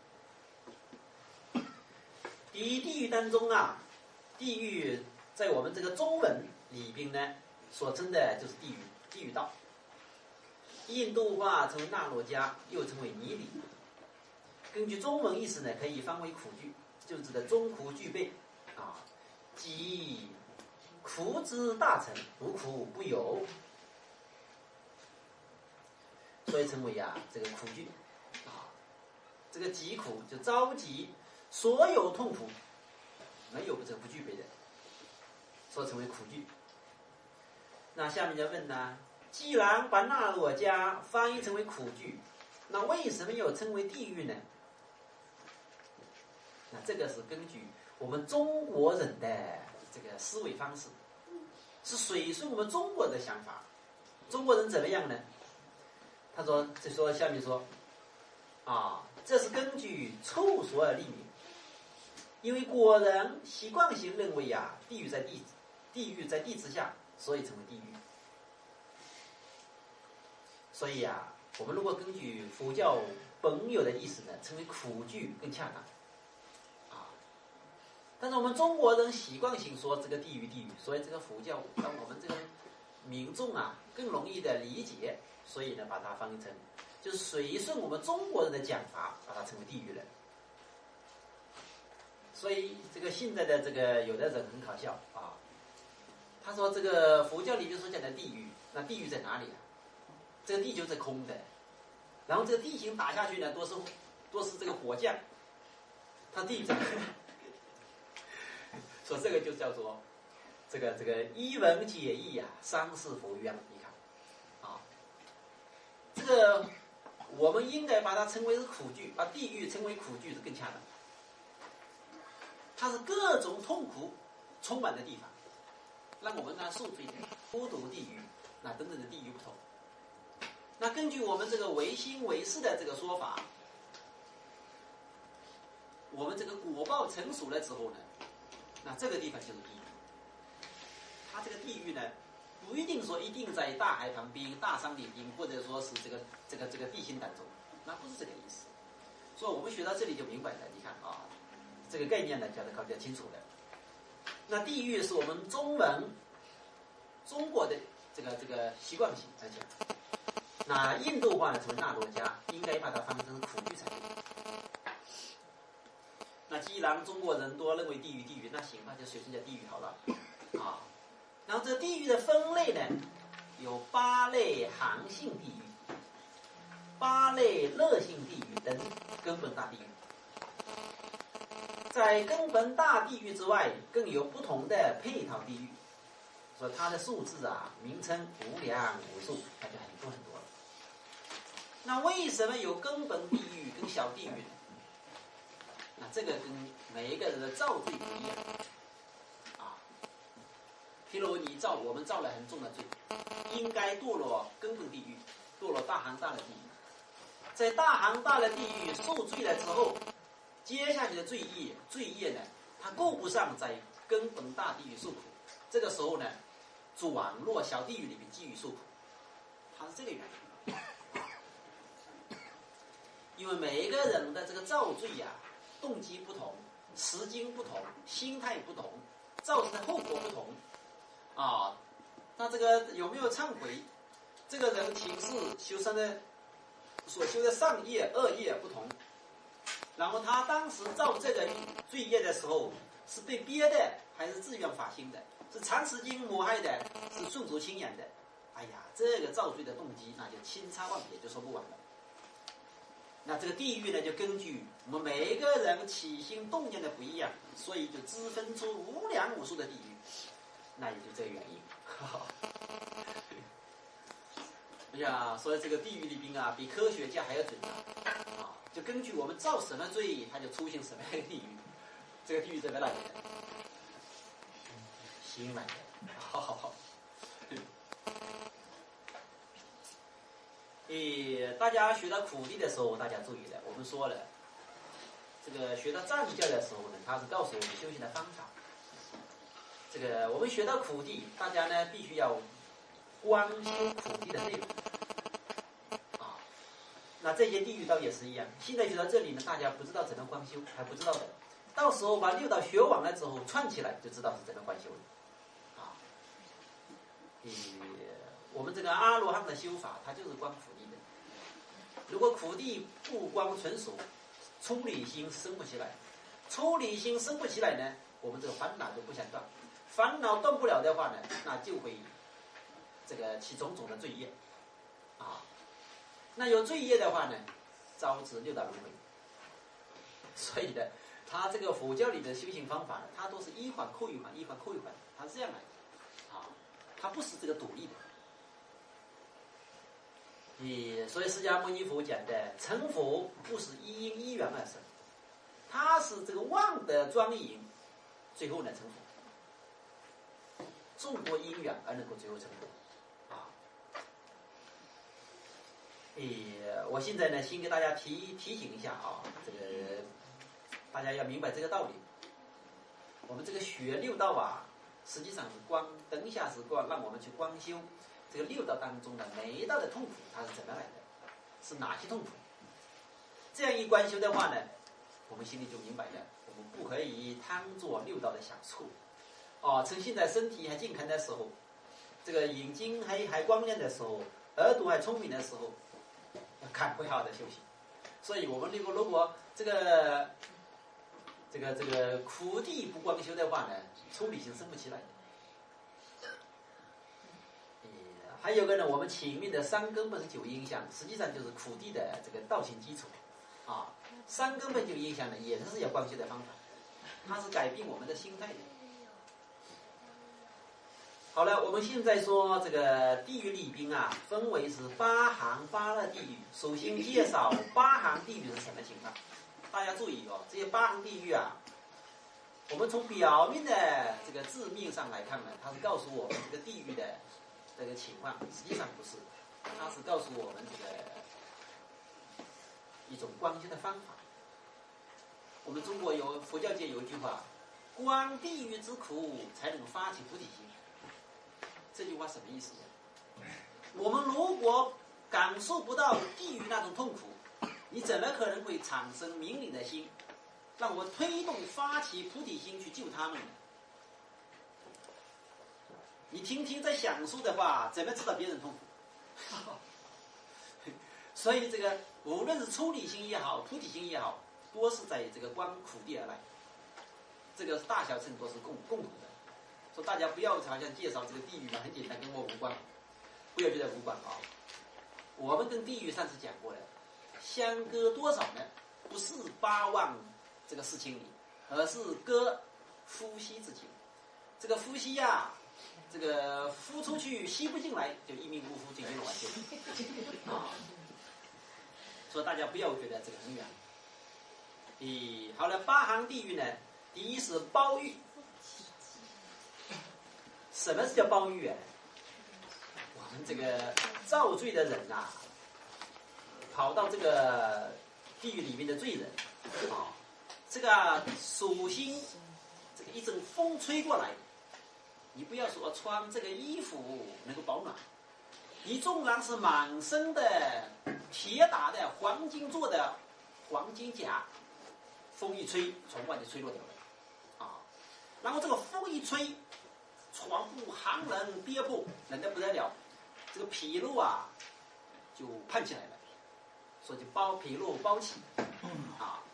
第一，地狱当中啊，地狱在我们这个中文里边呢，所称的就是地狱，地狱道。印度话称为那洛迦，又称为尼里。根据中文意思呢，可以翻为苦剧，就指的中苦具备啊，即苦之大成，无苦不有，所以称为啊这个苦剧啊。这个疾苦就召集所有痛苦，没有这个不具备的，所以称为苦剧。那下面就问呢？既然把那洛迦翻译成为苦剧，那为什么又称为地狱呢？那这个是根据我们中国人的这个思维方式，是随顺我们中国的想法。中国人怎么样呢？他说，这说下面说，啊，这是根据臭所而立名，因为国人习惯性认为啊，地狱在地，地狱在地之下，所以成为地狱。所以啊，我们如果根据佛教本有的意思呢，称为苦剧更恰当。啊， 但是我们中国人习惯性说这个地狱地狱，所以这个佛教让我们这个民众啊更容易的理解，所以呢把它翻译成就是随顺我们中国人的讲法，把它称为地狱人。所以这个现在的这个有的人很搞笑啊，他说这个佛教里面所讲的地狱，那地狱在哪里啊？这个地球是空的，然后这个地形打下去呢，都是都是这个火降，它地狱在哪里？说这个就叫做这个这个一文解义啊，三世佛冤。你看啊，这个我们应该把它称为是苦剧，把地狱称为苦剧是更恰当。它是各种痛苦充满的地方，让我们呢受罪的孤独地狱，那等等的地狱不同。那根据我们这个唯心唯识的这个说法，我们这个果报成熟了之后呢，那这个地方就是地狱。它这个地狱呢，不一定说一定在大海旁边、大山里边，或者说是这个这个这个地心当中，那不是这个意思。所以我们学到这里就明白了。你看啊，这个概念呢讲得比较清楚的。那地狱是我们中文中国的这个这个习惯性来讲，那印度话呢，从纳罗家应该把它翻译成苦狱才对。那既然中国人都认为地狱地狱，那行吧，就随顺叫地狱好了啊。然后这地狱的分类呢，有八类寒性地狱、八类热性地狱等根本大地狱。在根本大地狱之外，更有不同的配套地狱，所以它的数字啊，名称无量无数，那就很多很多了。那为什么有根本地狱跟小地狱呢？那这个跟每一个人的造罪不一样啊。譬如你造，我们造了很重的罪，应该堕落根本地狱，堕落大行大的地狱。在大行大的地狱受罪了之后，接下去的罪业，罪业呢，它够不上在根本大地狱受苦，这个时候呢，转落小地狱里面继续受苦，它是这个原因。因为每一个人的这个造罪呀、啊，动机不同，时间不同，心态不同，造成的后果不同，啊，那这个有没有忏悔？这个人情事修身的所修的善业、恶业不同。然后他当时造这个罪业的时候，是被憋的还是自愿发心的？是长时间谋害的，是顺足轻言的？哎呀，这个造罪的动机那就千差万别，就说不完了。那这个地狱呢，就根据我们每一个人起心动念的不一样，所以就支分出无量无数的地狱。那也就这个原因。哎呀，所以这个地狱里边啊，比科学家还要准啊！啊，就根据我们造什么罪，它就出现什么样的地狱。这个地狱怎么来的？心来的。好好好。诶，大家学到苦地的时候，大家注意了，我们说了，这个学到藏教的时候呢，它是告诉我们修行的方法。这个我们学到苦地，大家呢必须要观修苦地的内容。啊，那这些地狱道也是一样。现在学到这里呢，大家不知道怎么观修，还不知道的。到时候把六道学完了之后，串起来就知道是怎么观修了。啊，诶，我们这个阿罗汉的修法，它就是观苦地的。如果苦地不观纯熟，出离心生不起来。出离心生不起来呢，我们这个烦恼就不想断。烦恼断不了的话呢，那就会这个起种种的罪业。啊，那有罪业的话呢，招致六道轮回。所以呢，他这个佛教里的修行方法呢，它都是一环扣一环，一环扣一环，它是这样来的。啊，它不是这个独立的。你所以释迦牟尼佛讲的成佛不是一因一缘而生，他是这个万德庄严，最后呢成佛。众多因缘而能够最后成佛。啊，诶，我现在呢先给大家提提醒一下啊，这个大家要明白这个道理。我们这个学六道啊，实际上是光，等一下是光让我们去光修这个六道当中的每一道的痛苦，它是怎么来的？是哪些痛苦？这样一观修的话呢， 我们心里就明白了，我们不可以贪做六道的享受。哦，趁现在身体还健康的时候，这个眼睛还还光亮的时候，耳朵还聪明的时候，要赶快好好的修行。所以我们如果如果这个这个这个苦地不光修的话呢，出离心生不起来。还有个呢，我们前面的三根本九影响，实际上就是苦地的这个道行基础啊。三根本九影响呢，也是要光修的方法，它是改变我们的心态的。好了，我们现在说这个地狱里边啊，分为是八行八乐地狱。首先介绍八行地狱是什么情况。大家注意哦，这些八行地狱啊，我们从表面的这个字面上来看呢，它是告诉我们这个地狱的这个情况，实际上不是，它是告诉我们这个一种观修的方法。我们中国有佛教界有一句话，观地狱之苦，才能发起菩提心。这句话什么意思呢？我们如果感受不到地狱那种痛苦，你怎么可能会产生明理的心，让我推动发起菩提心去救他们呢？你听听在享受的话，怎么知道别人痛苦？所以这个无论是出离心也好，菩提心也好，多是在这个观苦地而来。这个大小乘都是共共同的。说大家不要好像介绍这个地狱嘛，很简单，跟我无关，不要觉得无关啊。我们跟地狱上次讲过了，相隔多少呢？不是八万这个四千里，而是隔呼吸之间。这个呼吸呀、啊，这个呼出去吸不进来，就一命呜呼，进行了完结啊。所以大家不要觉得这个很远。咦，好了，八行地狱呢，第一是包狱。什么是叫包狱啊？我们这个造罪的人呐、啊，跑到这个地狱里面的罪人啊，这个、啊、首先这个一阵风吹过来，你不要说穿这个衣服能够保暖，你纵然是满身的铁打的黄金做的黄金甲，风一吹，从外就吹落掉了啊。然后这个风一吹，床铺寒冷憋迫，冷得不得了，这个皮肉啊就胖起来了，所以就包皮肉包起啊，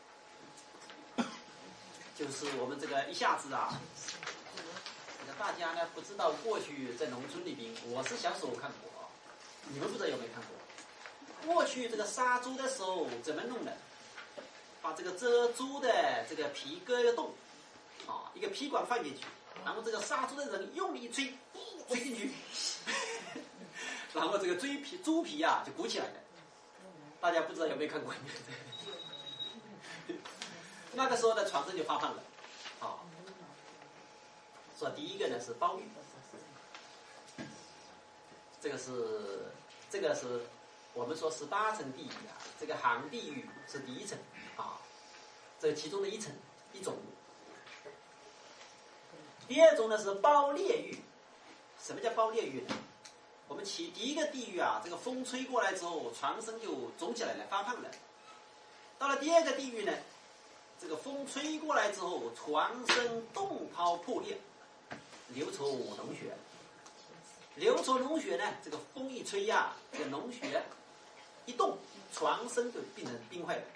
就是我们这个一下子啊，这个大家呢不知道过去在农村里边，我是小时候看过啊，你们不知道有没有看过？过去这个杀猪的时候怎么弄的？把这个遮猪的这个皮割一个洞啊，一个皮管放进去。然后这个杀猪的人用力一吹，吹进去，然后这个猪皮猪皮啊就鼓起来了。大家不知道有没有看过？那个时候的床身就发胖了，啊。所以第一个呢是包狱，这个是这个是我们说十八层地狱啊，这个行地狱是第一层啊，这其中的一层一种。第二种呢是包裂狱。什么叫包裂狱呢？我们起第一个地狱啊，这个风吹过来之后，床身就肿起来了，发胖了。到了第二个地狱呢，这个风吹过来之后，床身洞泡破裂，流出脓血。流出脓血呢，这个风一吹呀、啊，这个脓血一动，床身就变成冰块了。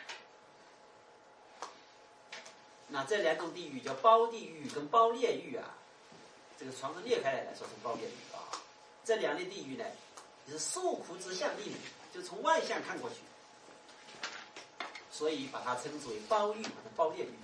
那这两种地狱叫包地狱跟包裂狱啊，这个床是裂开来的，说成包裂狱啊。这两类地狱呢，就是受苦之相地狱，就从外向看过去，所以把它称之为包狱或者包裂狱。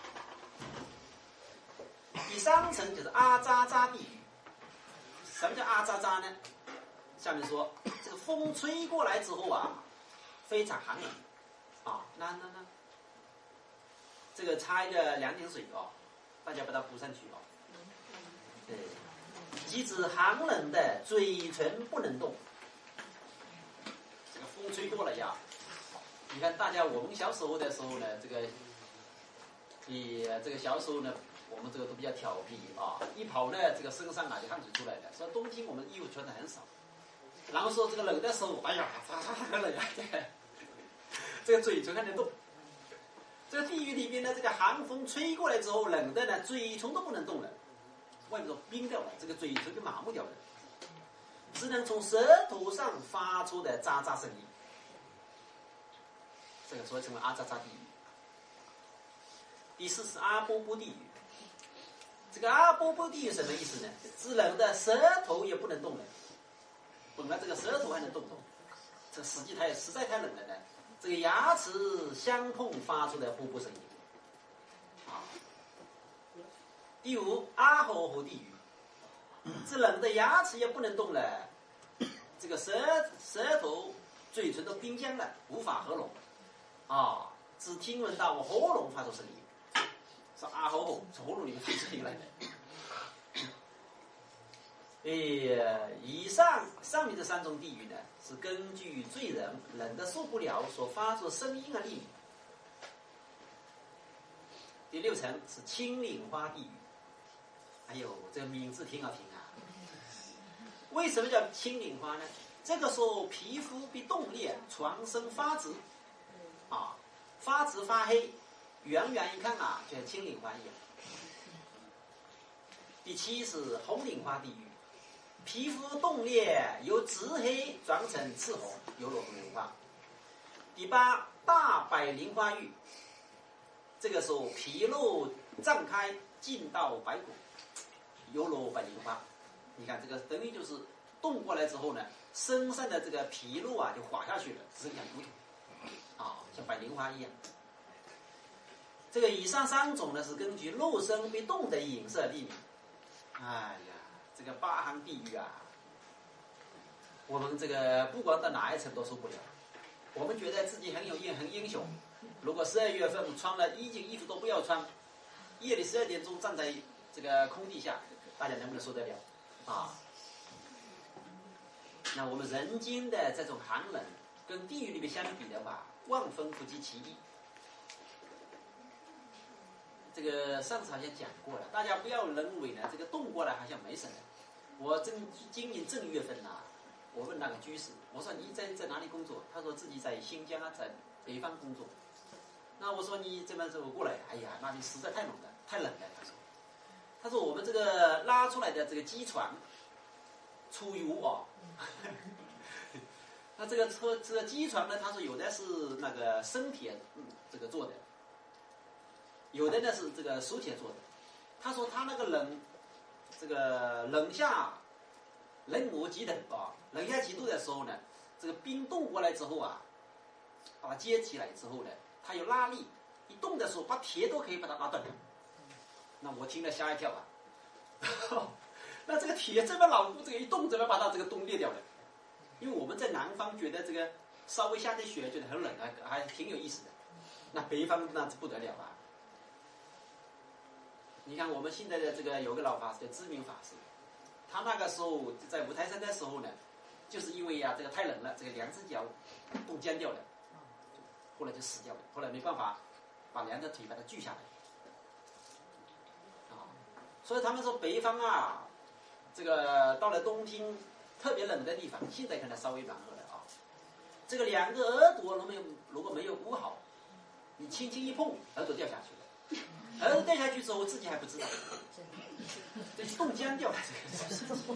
第三层就是阿扎扎地狱。什么叫阿扎扎呢？下面说这个风吹过来之后啊，非常寒冷啊，那那那。这个插一个两点水哦，大家把它补上去哦。对，即指寒冷的嘴唇不能动。这个风吹过了呀，你看大家我们小时候的时候呢，这个，也这个小时候呢，我们这个都比较调皮啊，一跑呢，这个身上啊就汗水出来了。所以冬天我们衣服穿的很少，然后说这个冷的时候，哎呀，太冷呀，这个这个嘴唇还能动。 这个地狱里边呢，这个寒风吹过来之后，冷的呢，嘴唇都不能动了，外面都冰掉了，这个嘴唇就麻木掉了，只能从舌头上发出的喳喳声音。这个所以称为阿喳喳地狱。第四是阿波波地狱。这个阿波波地狱什么意思呢？是冷的舌头也不能动了，本来这个舌头还能动动，这实际它也实在太冷了呢。这个牙齿相碰发出的呼呼声音。啊。第五，阿吼吼地狱。这冷的牙齿也不能动了，这个舌舌头、嘴唇都冰僵了，无法合拢。啊，只听闻到我喉咙发出声音，说啊吼吼，从喉咙里面发出声音来的。哎，以上上面这三种地狱呢，是根据罪人冷得受不了所发出声音而立名。第六层是青岭花地狱。哎呦，这个名字挺好听啊！为什么叫青岭花呢？这个时候皮肤被冻裂，全身发直。啊，发直发黑，远远一看啊，就像青岭花一样。第七是红岭花地狱，皮肤冻裂由紫黑转成赤红，犹如红莲花。第八，大白莲花狱，这个时候皮肉胀开，进到白骨，犹如白莲花。你看这个等于就是冻过来之后呢，身上的这个皮肉啊就滑下去了，只剩下骨头。啊，像白莲花一样。这个以上三种呢，是根据肉身被冻的影色立名。哎呀，这个八行地狱啊，我们这个不管到哪一层都受不了。我们觉得自己很有英很英雄，如果十二月份穿了一件衣服都不要穿，夜里十二点钟站在这个空地下，大家能不能受得了？啊？那我们人间的这种寒冷，跟地狱里面相比的话，万分不及其一。这个上次好像讲过了，大家不要认为呢，这个冻过来好像没什么。我正今年正月份呐、啊，我问那个居士，我说你在在哪里工作？他说自己在新疆啊，在北方工作。那我说你这边时候过来，哎呀，那里实在太冷了，太冷了。他说，他说我们这个拉出来的这个机船出油啊。那这个车这个机船呢，他说有的是那个生铁、嗯、这个做的。有的呢是这个熟铁做的，他说他那个冷，这个冷下冷我几等啊，冷下几度的时候呢，这个冰冻过来之后啊，把它接起来之后呢，它有拉力，一动的时候把铁都可以把它拉断了。那我听了吓一跳啊，那这个铁这么牢固，这个一动怎么把它这个冻裂掉了？因为我们在南方觉得这个稍微下点雪觉得很冷啊，还挺有意思的，那北方那不得了啊。你看我们现在的这个有个老法师叫知名法师，他那个时候在五台山的时候呢，就是因为呀、啊、这个太冷了，这个两只脚冻僵掉了，后来就死掉了。后来没办法把两条腿把它锯下来。啊，所以他们说北方啊，这个到了冬天特别冷的地方，现在可能稍微暖和了啊。这个两个耳朵如果没有如果没有捂好，你轻轻一碰，耳朵掉下去了。儿子掉下去之后，自己还不知道，这冻僵掉了。这个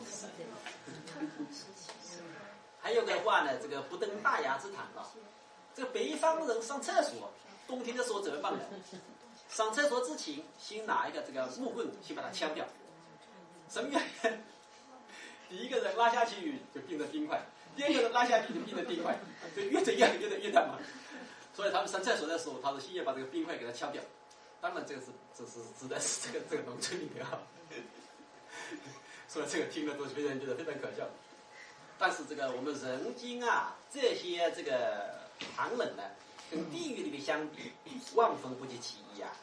还有个话呢，这个不登大雅之堂啊。这个北方人上厕所，冬天的时候怎么办呢？上厕所之前，先拿一个这个木棍，先把它敲掉。什么原因？第一个人拉下去就变成冰块，第二个人拉下去就变成冰块，就越这样越越大嘛。所以他们上厕所的时候，他说先要把这个冰块给它敲掉。当然，这个是这是指的是这个这个农村里面啊，所以这个听了都是非常觉得非常可笑。但是这个我们人间啊，这些这个寒冷呢，跟地狱里面相比，万分不及其一啊。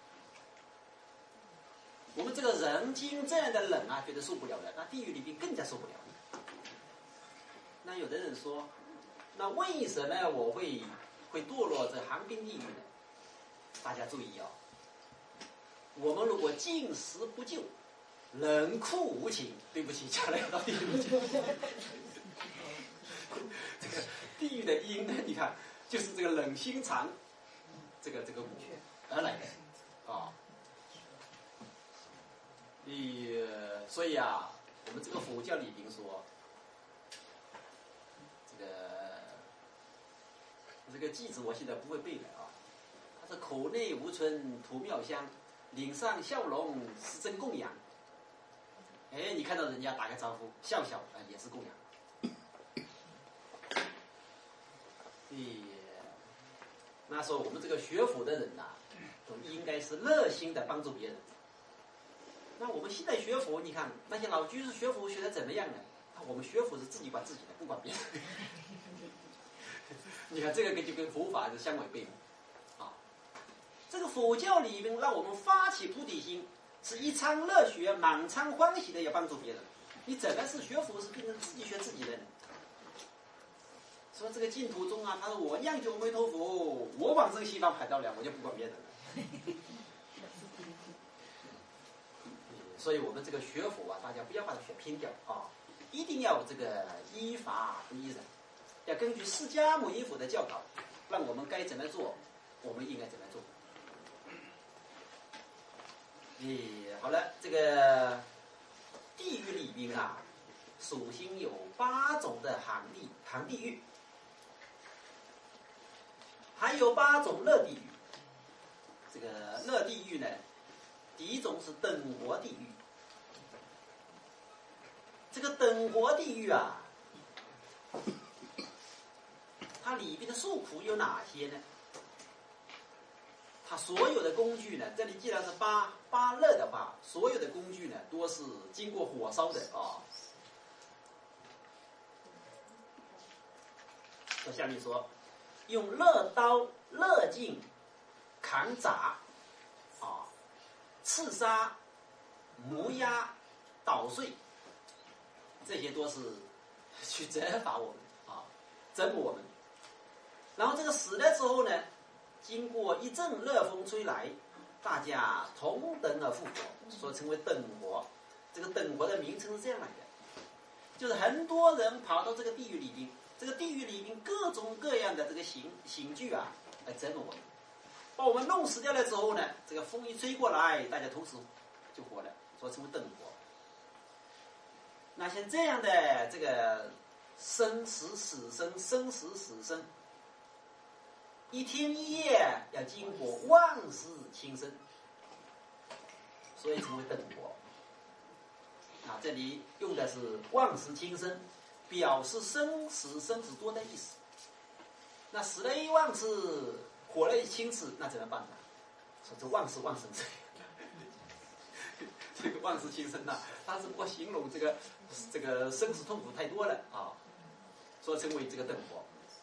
我们这个人间这样的冷啊，觉得受不了了，那地狱里面更加受不了了。那有的人说，那为什么我会会堕落这寒冰地狱呢？大家注意啊、哦！我们如果见死不救，冷酷无情，对不起，将来到地狱去。这个地狱的阴呢，你看，就是这个冷心肠， 这个这个果而来的啊。你所以啊，我们这个佛教里边说，这个这个句子我现在不会背了啊。他说：“口内无春吐妙香，脸上笑容是真供养。”哎，你看到人家打个招呼，笑笑啊，也是供养。哎，那说我们这个学佛的人呐、啊，都应该是热心的帮助别人。那我们现在学佛，你看那些老居士学佛学的怎么样呢？我们学佛是自己管自己的，不管别人。你看这个跟就跟佛法是相违背的啊。这个佛教里面让我们发起菩提心，是一腔热血、满腔欢喜的要帮助别人。你怎么是学佛是变成自己学自己的呢？说这个净土中啊，他说我酿酒阿弥陀佛，我往生西方海道了，我就不管别人了。所以我们这个学佛啊，大家不要把它学偏掉啊，一定要这个依法依人，要根据释迦牟尼佛的教导，让我们该怎么做，我们应该怎么做。诶，好了，这个地狱里边啊，属性有八种的寒地寒地狱，还有八种热地狱。这个热地狱呢，第一种是等活地狱。这个等活地狱啊，它里边的受苦有哪些呢？它所有的工具呢，这里既然是八八热的话，所有的工具呢都是经过火烧的啊。这下面说，用热刀、热镜砍砸啊，刺杀、磨压、捣碎。这些都是去责罚我们啊，折磨我们。然后这个死了之后呢，经过一阵热风吹来，大家同等而复活，所称为等活。这个等活的名称是这样来的，就是很多人跑到这个地狱里边，这个地狱里边各种各样的这个刑刑具啊，来折磨我们，把我们弄死掉了之后呢，这个风一吹过来，大家同时就活了，所称为等活。那像这样的这个生死死生，生死死生，一天一夜要经过万世轻生，所以称为等活。啊，这里用的是万世轻生，表示生死生死多的意思。那死了一万次，活了一千次，那怎么办呢？说这万世万生这这个万世轻生呐，它是不形容这个这个生死痛苦太多了啊，所以称为这个等活。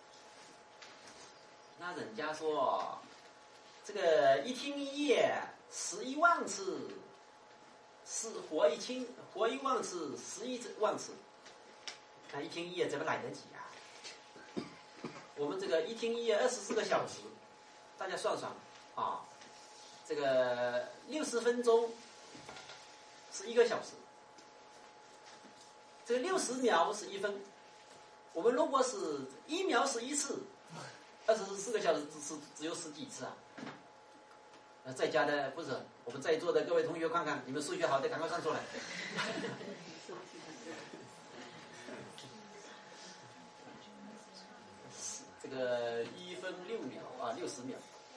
那人家说，这个一天一夜死一万次，死活一千活一万次，死一万次，那一天一夜怎么来得及啊？我们这个一天一夜二十四个小时，大家算算啊，这个六十分钟是一个小时，这个六十秒是一分。我们如果是一秒是一次，二十四个小时只是只有十几次啊。那在家的不是我们在座的各位同学看看，你们数学好的赶快算出来。这个一分六秒啊，六十秒。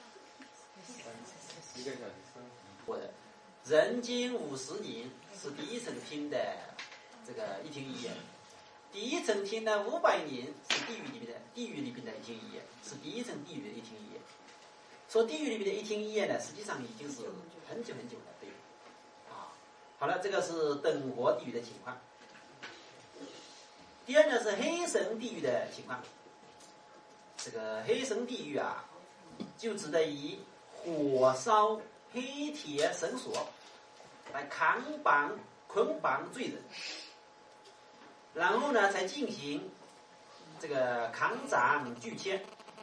一个小时三十。我的人间五十年是第一层听的这个一天一夜，第一层听的五百年是地狱里面的地狱里面的一天一夜，是第一层地狱的一天一夜。说地狱里面的一天一夜呢，实际上已经是很久很久了，对。啊，好了，这个是等活地狱的情况。第二呢是黑神地狱的情况。这个黑神地狱啊，就指的以火烧黑铁绳索来扛绑捆绑罪人，然后呢才进行这个扛斩锯切。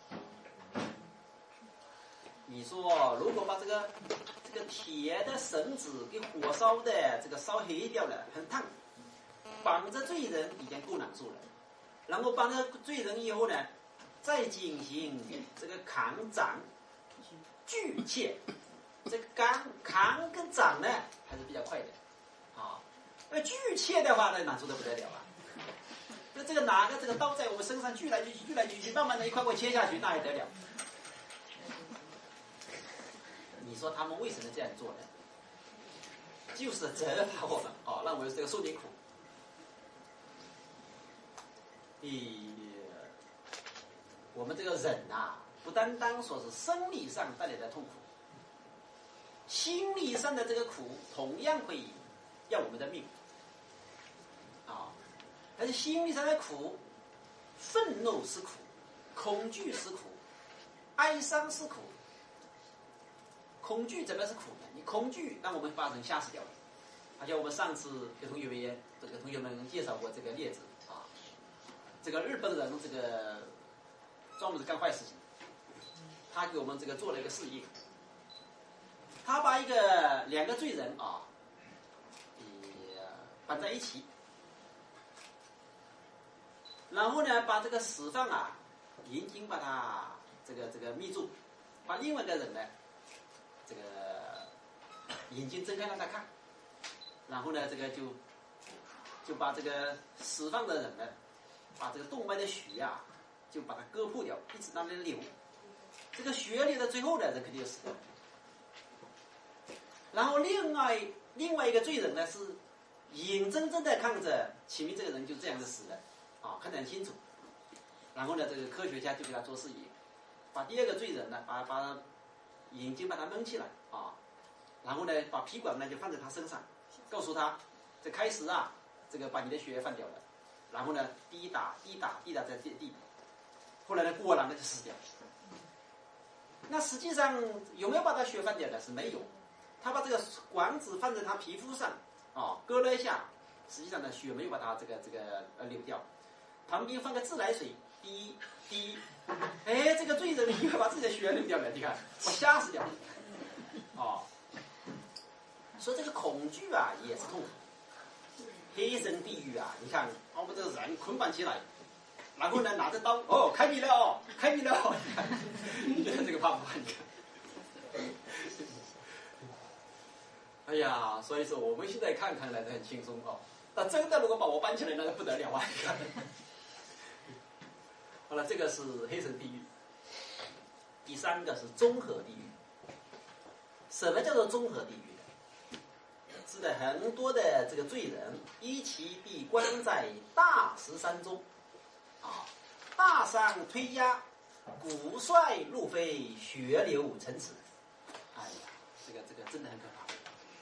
你说如果把这个这个铁的绳子给火烧的这个烧黑掉了，很烫，绑着罪人已经够难受了，然后绑着罪人以后呢，再进行这个扛斩， 巨切，这个干扛跟掌呢还是比较快的，啊，那巨切的话那难处的不得了啊。那这个拿个这个刀在我们身上锯来锯去，锯来锯去，慢慢的一块块切下去，那还得了？你说他们为什么这样做呢？就是责罚我们哦，让我们这个受点苦。咦，我们这个忍啊，不单单说是生理上带来的痛苦，心理上的这个苦同样会要我们的命啊。但是心理上的苦，愤怒是苦，恐惧是苦，哀伤是苦。恐惧怎么是苦呢？你恐惧让我们把人吓死掉了。而且我们上次给同学们这个同学们介绍过这个例子啊，这个日本人这个专门是干坏事情，他给我们这个做了一个试验，他把一个两个罪人啊，也绑在一起，然后呢把这个死犯啊眼睛把他这个这个密住，把另外一个人呢这个眼睛睁开让他看，然后呢这个就就把这个死犯的人呢把这个动脉的血啊就把它割破掉，一直让它流，这个血流到最后呢人肯定就死了。然后另外另外一个罪人呢是眼睁睁的看着前面这个人就这样子死了啊，看得很清楚。然后呢这个科学家就给他做试验，把第二个罪人呢把把眼睛把它蒙起来啊，然后呢把皮管呢就放在他身上，告诉他这开始啊这个把你的血放掉了，然后呢滴打滴打滴打在地地，后来呢果然呢就死掉了。那实际上有没有把他血放掉呢？是没有，他把这个管子放在他皮肤上啊，割了一下，实际上呢血没有把它这个这个呃流掉，旁边放个自来水滴滴，哎，这个罪人因为把自己的血流掉了，你看我吓死掉了啊！所以这个恐惧啊也是痛苦。黑神地狱啊，你看把我们这个人捆绑起来，然后呢拿着刀，哦，开笔了哦，开笔了哦，你觉得这个怕不怕？你看，哎呀，所以说我们现在看看来的很轻松哦，那真的如果把我搬起来，那就不得了啊！你看，好了，这个是黑神地狱。第三个是综合地狱。什么叫做综合地狱呢？指的很多的这个罪人一起被关在大石山中，啊，大山推压，骨帅路飞，血流成池。哎呀，这个这个真的很可怕。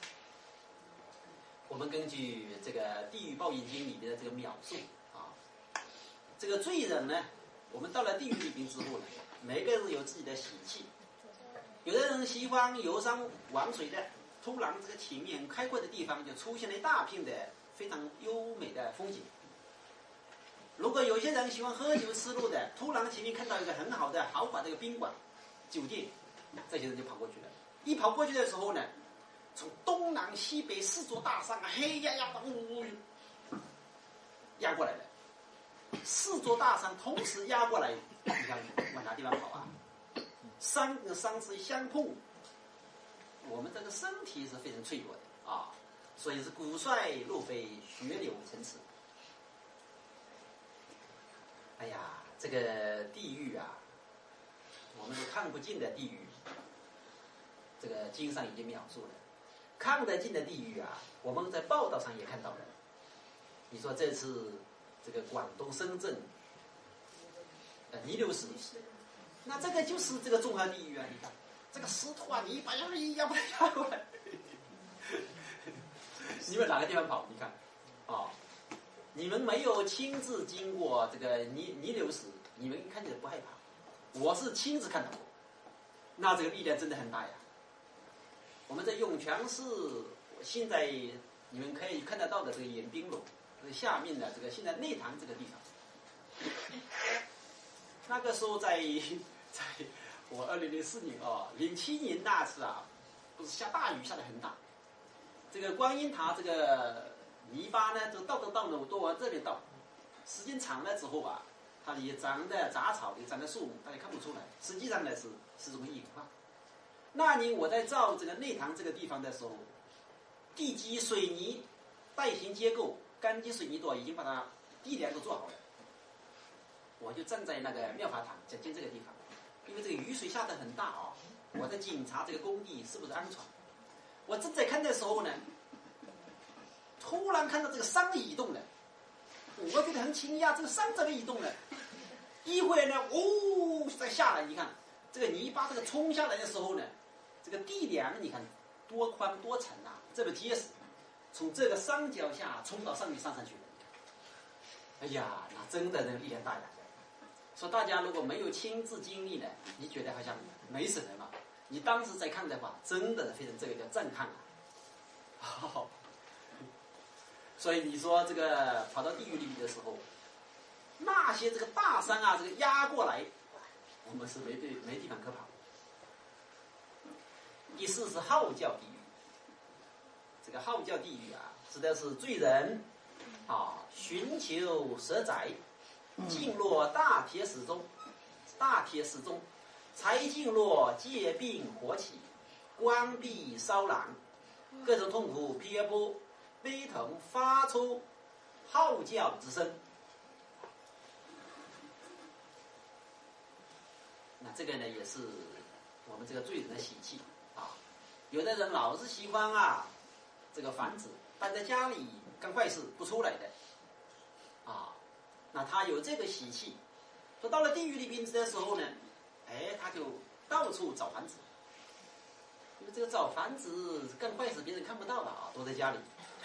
我们根据这个《地狱报应经》里面的这个描述啊，这个罪人呢，我们到了地狱里面之后呢，每个人有自己的习气。有的人喜欢游山玩水的，突然这个前面开阔的地方就出现了一大片的非常优美的风景。如果有些人喜欢喝酒吃肉的，突然前面看到一个很好的豪华的一个宾馆、酒店，这些人就跑过去了。一跑过去的时候呢，从东南西北四座大山啊，黑压压的呜压过来了。四座大山同时压过来，你看往哪地方跑啊？山跟山是相碰，我们这个身体是非常脆弱的啊，所以是骨帅路飞，血流成池。哎呀，这个地狱啊，我们都看不尽的地狱，这个经上已经描述了。看得尽的地狱啊，我们在报道上也看到了。你说这次这个广东深圳呃泥流石，那这个就是这个综合地狱啊！你看这个石头啊，你把它一压把它压过来，你们哪个地方跑？你看啊、哦，你们没有亲自经过这个泥泥流石，你们看起来不害怕。我是亲自看到过，那这个力量真的很大呀。我们在涌泉寺，现在你们可以看得到的这个迎宾楼，这个下面的这个现在内堂这个地方，那个时候在在我二零零四年啊，零七年那次啊，不是下大雨下得很大，这个观音塔这个泥巴呢，这个倒倒倒呢都往这里倒，时间长了之后啊，它也长的杂草也长的树木，大家看不出来，实际上呢是是种隐患。 那年我在造这个内堂这个地方的时候，地基水泥带形结构干基水泥垛已经把它地梁都做好了，我就站在那个妙法堂讲经这个地方，因为这个雨水下得很大啊、哦，我在检查这个工地是不是安全。我正在看的时候呢，突然看到这个山移动了，我觉得很惊讶，这个山怎么移动了？一会儿呢，哦，再下来，你看这个泥巴这个冲下来的时候呢，这个地梁你看多宽多沉啊，这么结实，从这个山脚下冲到上面上上去了。哎呀，那真的是一脸大眼。说大家如果没有亲自经历呢，你觉得好像没什么嘛？你当时在看的话，真的非常这个叫震撼啊！哦、所以你说这个跑到地狱里面的时候，那些这个大山啊，这个压过来，我们是没对没地方可跑。第四是号教地狱，这个号教地狱啊，指的是罪人啊寻求蛇宅，进入大铁石中，大铁石中。才进入借病火起，关闭烧燃，各种痛苦撇波，悲痛发出号叫之声。那这个呢，也是我们这个罪人的习气啊。有的人老是喜欢啊，这个房子待在家里干坏事不出来的啊，那他有这个习气，说到了地狱里边的时候呢。哎，他就到处找房子，因为这个找房子干坏事别人看不到的啊，都在家里。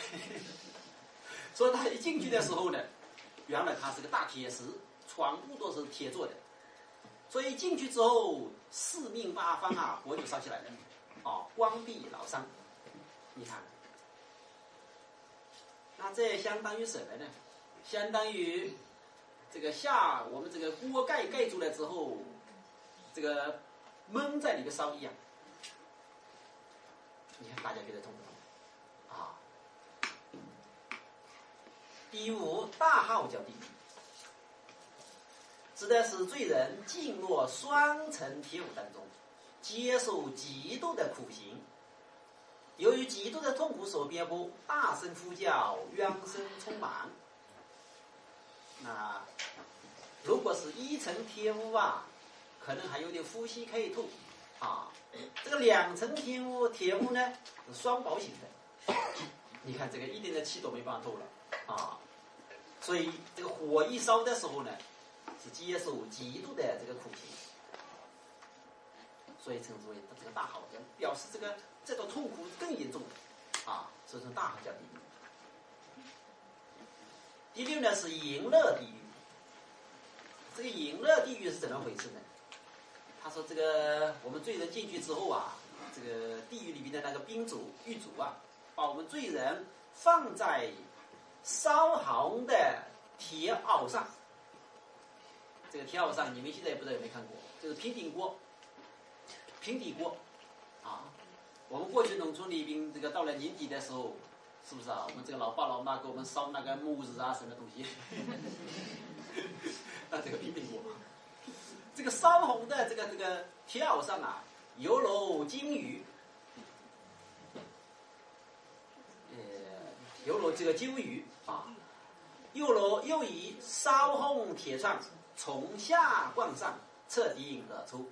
所以他一进去的时候呢，原来他是个大铁石，窗户都是铁做的，所以进去之后四面八方啊，火就烧起来了，啊，关闭老山。你看，那这相当于什么呢？相当于这个下我们这个锅盖盖住了之后。这个闷在里面烧一样，你看大家觉得痛不痛啊？第五，大号叫地狱，指的是罪人进入双层铁屋当中，接受极度的苦刑，由于极度的痛苦所逼迫，大声呼叫，冤声充满。那如果是一层铁屋啊，可能还有点呼吸可以吐啊，这个两层铁屋铁屋呢是双保险的，你看这个一点的气都没办法透了啊，所以这个火一烧的时候呢，是接受极度的这个苦刑，所以称之为这个大号，表示这个这种痛苦更严重啊，所以说大号叫地狱。第六呢是淫乐地狱，这个淫乐地狱是怎么回事呢？他说：“这个我们罪人进去之后啊，这个地狱里面的那个宾主狱主啊，把我们罪人放在烧红的铁袄上。这个铁袄上，你们现在也不知道有没有看过，就是平底锅，平底锅啊。我们过去农村里边，这个到了年底的时候，是不是啊？我们这个老爸老妈给我们烧那个木子啊，什么东西？那这个平底锅。”这个烧红的这个这个铁袄上啊，犹如金鱼，呃，犹如这个金鱼啊，又如又以烧红铁串从下贯上，彻底而出。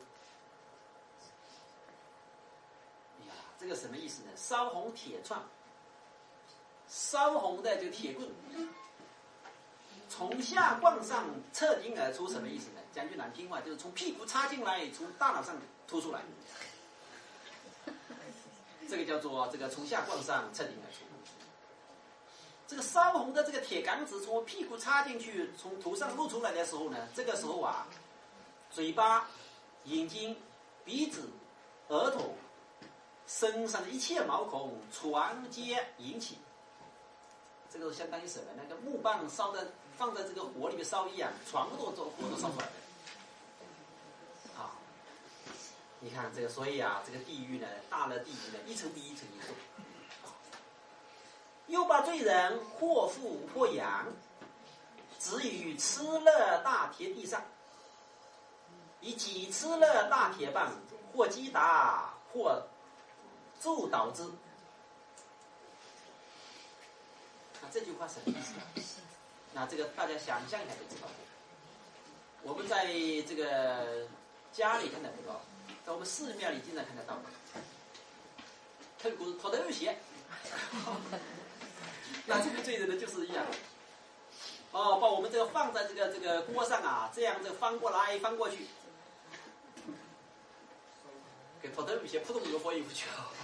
哎呀，这个什么意思呢？烧红铁串，烧红的就铁棍，从下贯上，彻底而出，什么意思呢？讲句难听话，就是从屁股插进来，从大脑上突出来，这个叫做这个从下贯上，彻底而出。这个烧红的这个铁杆子从屁股插进去，从头上露出来的时候呢，这个时候啊，嘴巴、眼睛、鼻子、额头、身上的一切毛孔全皆引起。这个相当于什么？那个木棒烧的放在这个火里面烧一样，全部都都火都烧出来了。啊，你看这个，所以啊，这个地狱呢，大了地狱呢，一层比一层严重。又把罪人或富或养，置于吃乐大铁地上，以几吃乐大铁棒，或击打， 或助导之。那这句话什么意思呢？那这个大家想象一下就知道了。我们在这个家里看得不到，在我们寺庙里经常看得到。特别是头头鞋，那这个罪人呢就是一样。哦，把我们这个放在这个这个锅上啊，这样子翻过来翻过去，给头头鞋扑通就翻过去了。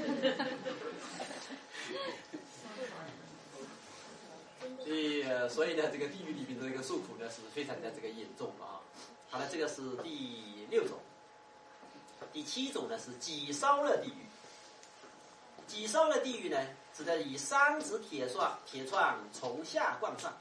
所以，所以呢，这个地狱里面的这个受苦呢是非常的这个严重啊。好了，这个是第六种。第七种呢是己烧热地狱。己烧热地狱呢，指的以三指铁创铁创从下贯上。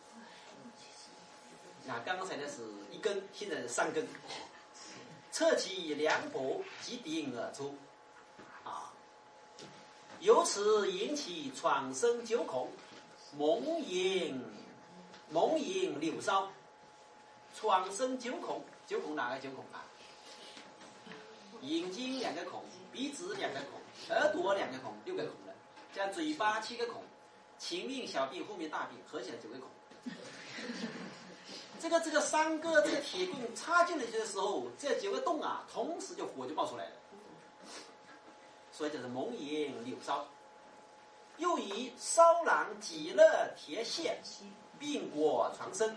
那刚才呢是一根，现在是三根，侧其两膊即顶而出，啊，由此引起闯生九孔。蒙引蒙引柳梢，闯生九孔，九孔哪个九孔啊？眼睛两个孔，鼻子两个孔，耳朵两个孔，六个孔了，加嘴巴七个孔，前面小臂后面大臂合起来九个孔。这个这个三个这个铁棍插进去的时候，这九个洞啊，同时就火就冒出来了，所以就是蒙引柳梢。又以烧狼极热铁线并裹床身。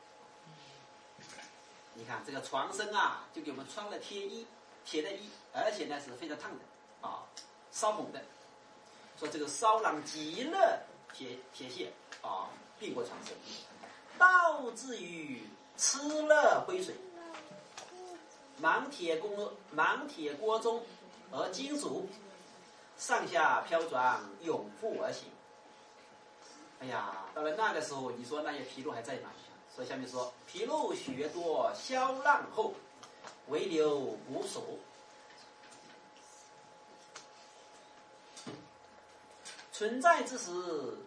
你看这个床身啊，就给我们穿了铁衣，铁的衣，而且呢是非常烫的啊，烧红的。说这个烧狼极热铁铁线啊，并裹床身，导致于炽热灰水，满铁锅满铁锅中而金属。上下飘转，永复而行。哎呀，到了那个时候，你说那些皮肉还在吗？所以下面说，皮肉血多，消浪后，唯留骨首。存在之时，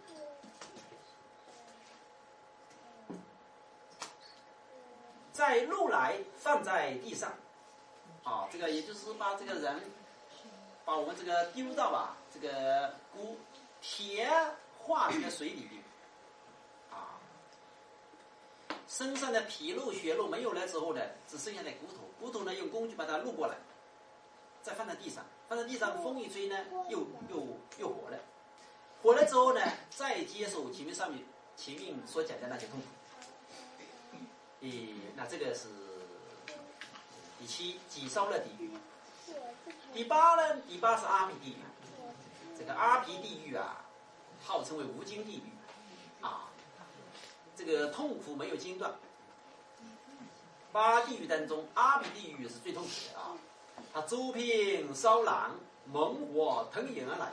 在路来放在地上。啊，这个也就是把这个人。把我们这个丢到啊，这个骨铁化这个水里面，啊，身上的皮肉血肉没有了之后呢，只剩下的骨头，骨头呢用工具把它撸过来，再放在地上，放在地上风一吹呢，又又又活了，活了之后呢，再接受前面上面前面所讲的那些痛苦。诶，那这个是第七己烧热地狱。第八呢？第八是阿鼻地狱。这个阿鼻地狱啊，号称为无尽地狱啊。这个痛苦没有间断。八地狱当中，阿鼻地狱是最痛苦的啊。它周遍烧狼，猛火腾涌而来。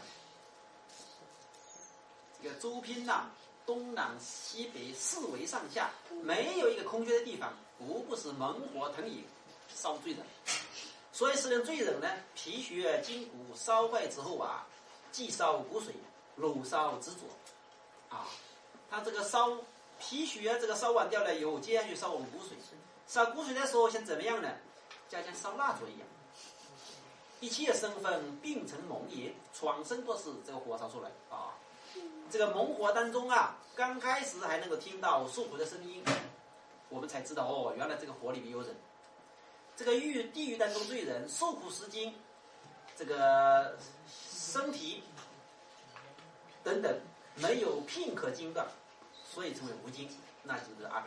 这个周边呐、啊，东南西北四围上下，没有一个空缺的地方，无不是猛火腾涌，烧罪人。所以使人罪人呢，皮血筋骨烧坏之后啊，既烧骨髓，肉烧执着，啊，他这个烧皮血这个烧完掉了以后，接下去烧我们骨髓，烧骨髓的时候像怎么样呢？就像烧蜡烛一样，一切身份并成蒙引，闯生都是这个火烧出来啊。这个猛火当中啊，刚开始还能够听到受苦的声音，我们才知道哦，原来这个火里面有人。这个狱地狱当中罪人受苦时间，这个身体等等没有片刻间断，所以称为无间，那就是阿鼻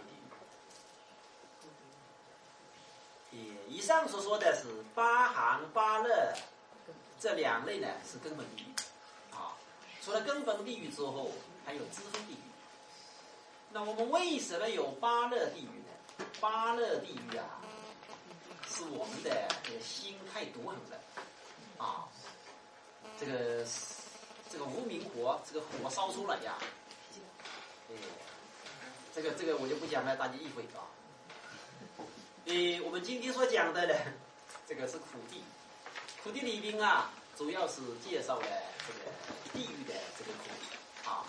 地狱。以上所说的是八寒八热这两类呢是根本地狱啊。除了根本地狱之后，还有支分地狱。那我们为什么有八热地狱呢？八热地狱啊，是我们的这个心太毒狠了啊！这个这个无名火，这个火烧出来呀，哎，这个这个我就不讲了，大家意会啊。诶，我们今天所讲的呢，这个是苦地，苦地里边啊，主要是介绍了这个地狱的这个苦啊。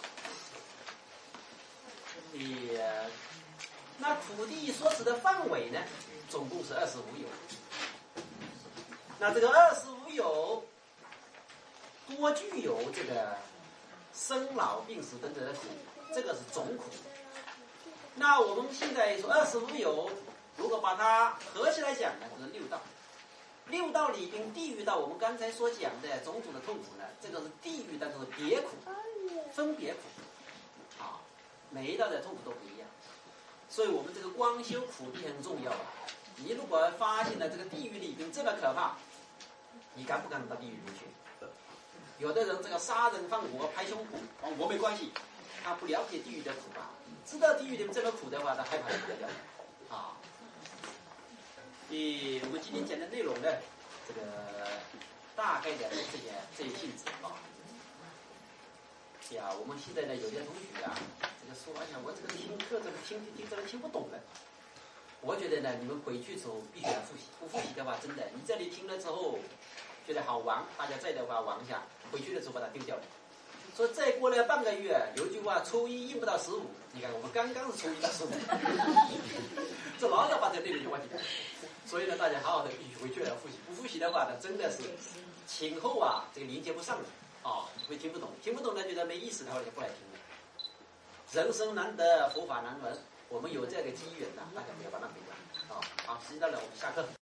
也，那苦地所指的范围呢，总共是二十五有。那这个二十五有，多具有这个生老病死等等的苦，这个是总苦。那我们现在说二十五有，如果把它合起来讲呢，就是六道。六道里边，地狱道我们刚才所讲的种种的痛苦呢，这个是地狱，但是别苦，分别苦，啊，每一道的痛苦都不一样。所以我们这个光修苦地很重要啊。你如果发现了这个地狱里边这么可怕，你敢不敢到地狱里去？有的人这个杀人放火拍胸脯，哦，我没关系，他不了解地狱的苦啊。知道地狱里面这么苦的话，他害怕不得了啊。以我们今天讲的内容呢，这个大概的这些这些性质啊。呀，我们现在呢有些同学啊，这个说哎呀，我这个听课这个听听这个听不懂了。我觉得呢，你们回去之后必须要复习，不复习的话，真的，你这里听了之后觉得好玩，大家在的话玩一下，回去的时候把它丢掉了。说再过了半个月，有一句话，初一印不到十五，你看我们刚刚是初一到十五，这老早把这内容就忘记了。所以呢，大家好好的必须回去要复习，不复习的话呢，真的是今后啊，这个连接不上了啊，会听不懂，听不懂呢觉得没意思的话就不来听了。人生难得，佛法难闻。我们有这个机缘呐，大家不要把它给忘啊！好，时间到了，我们下课。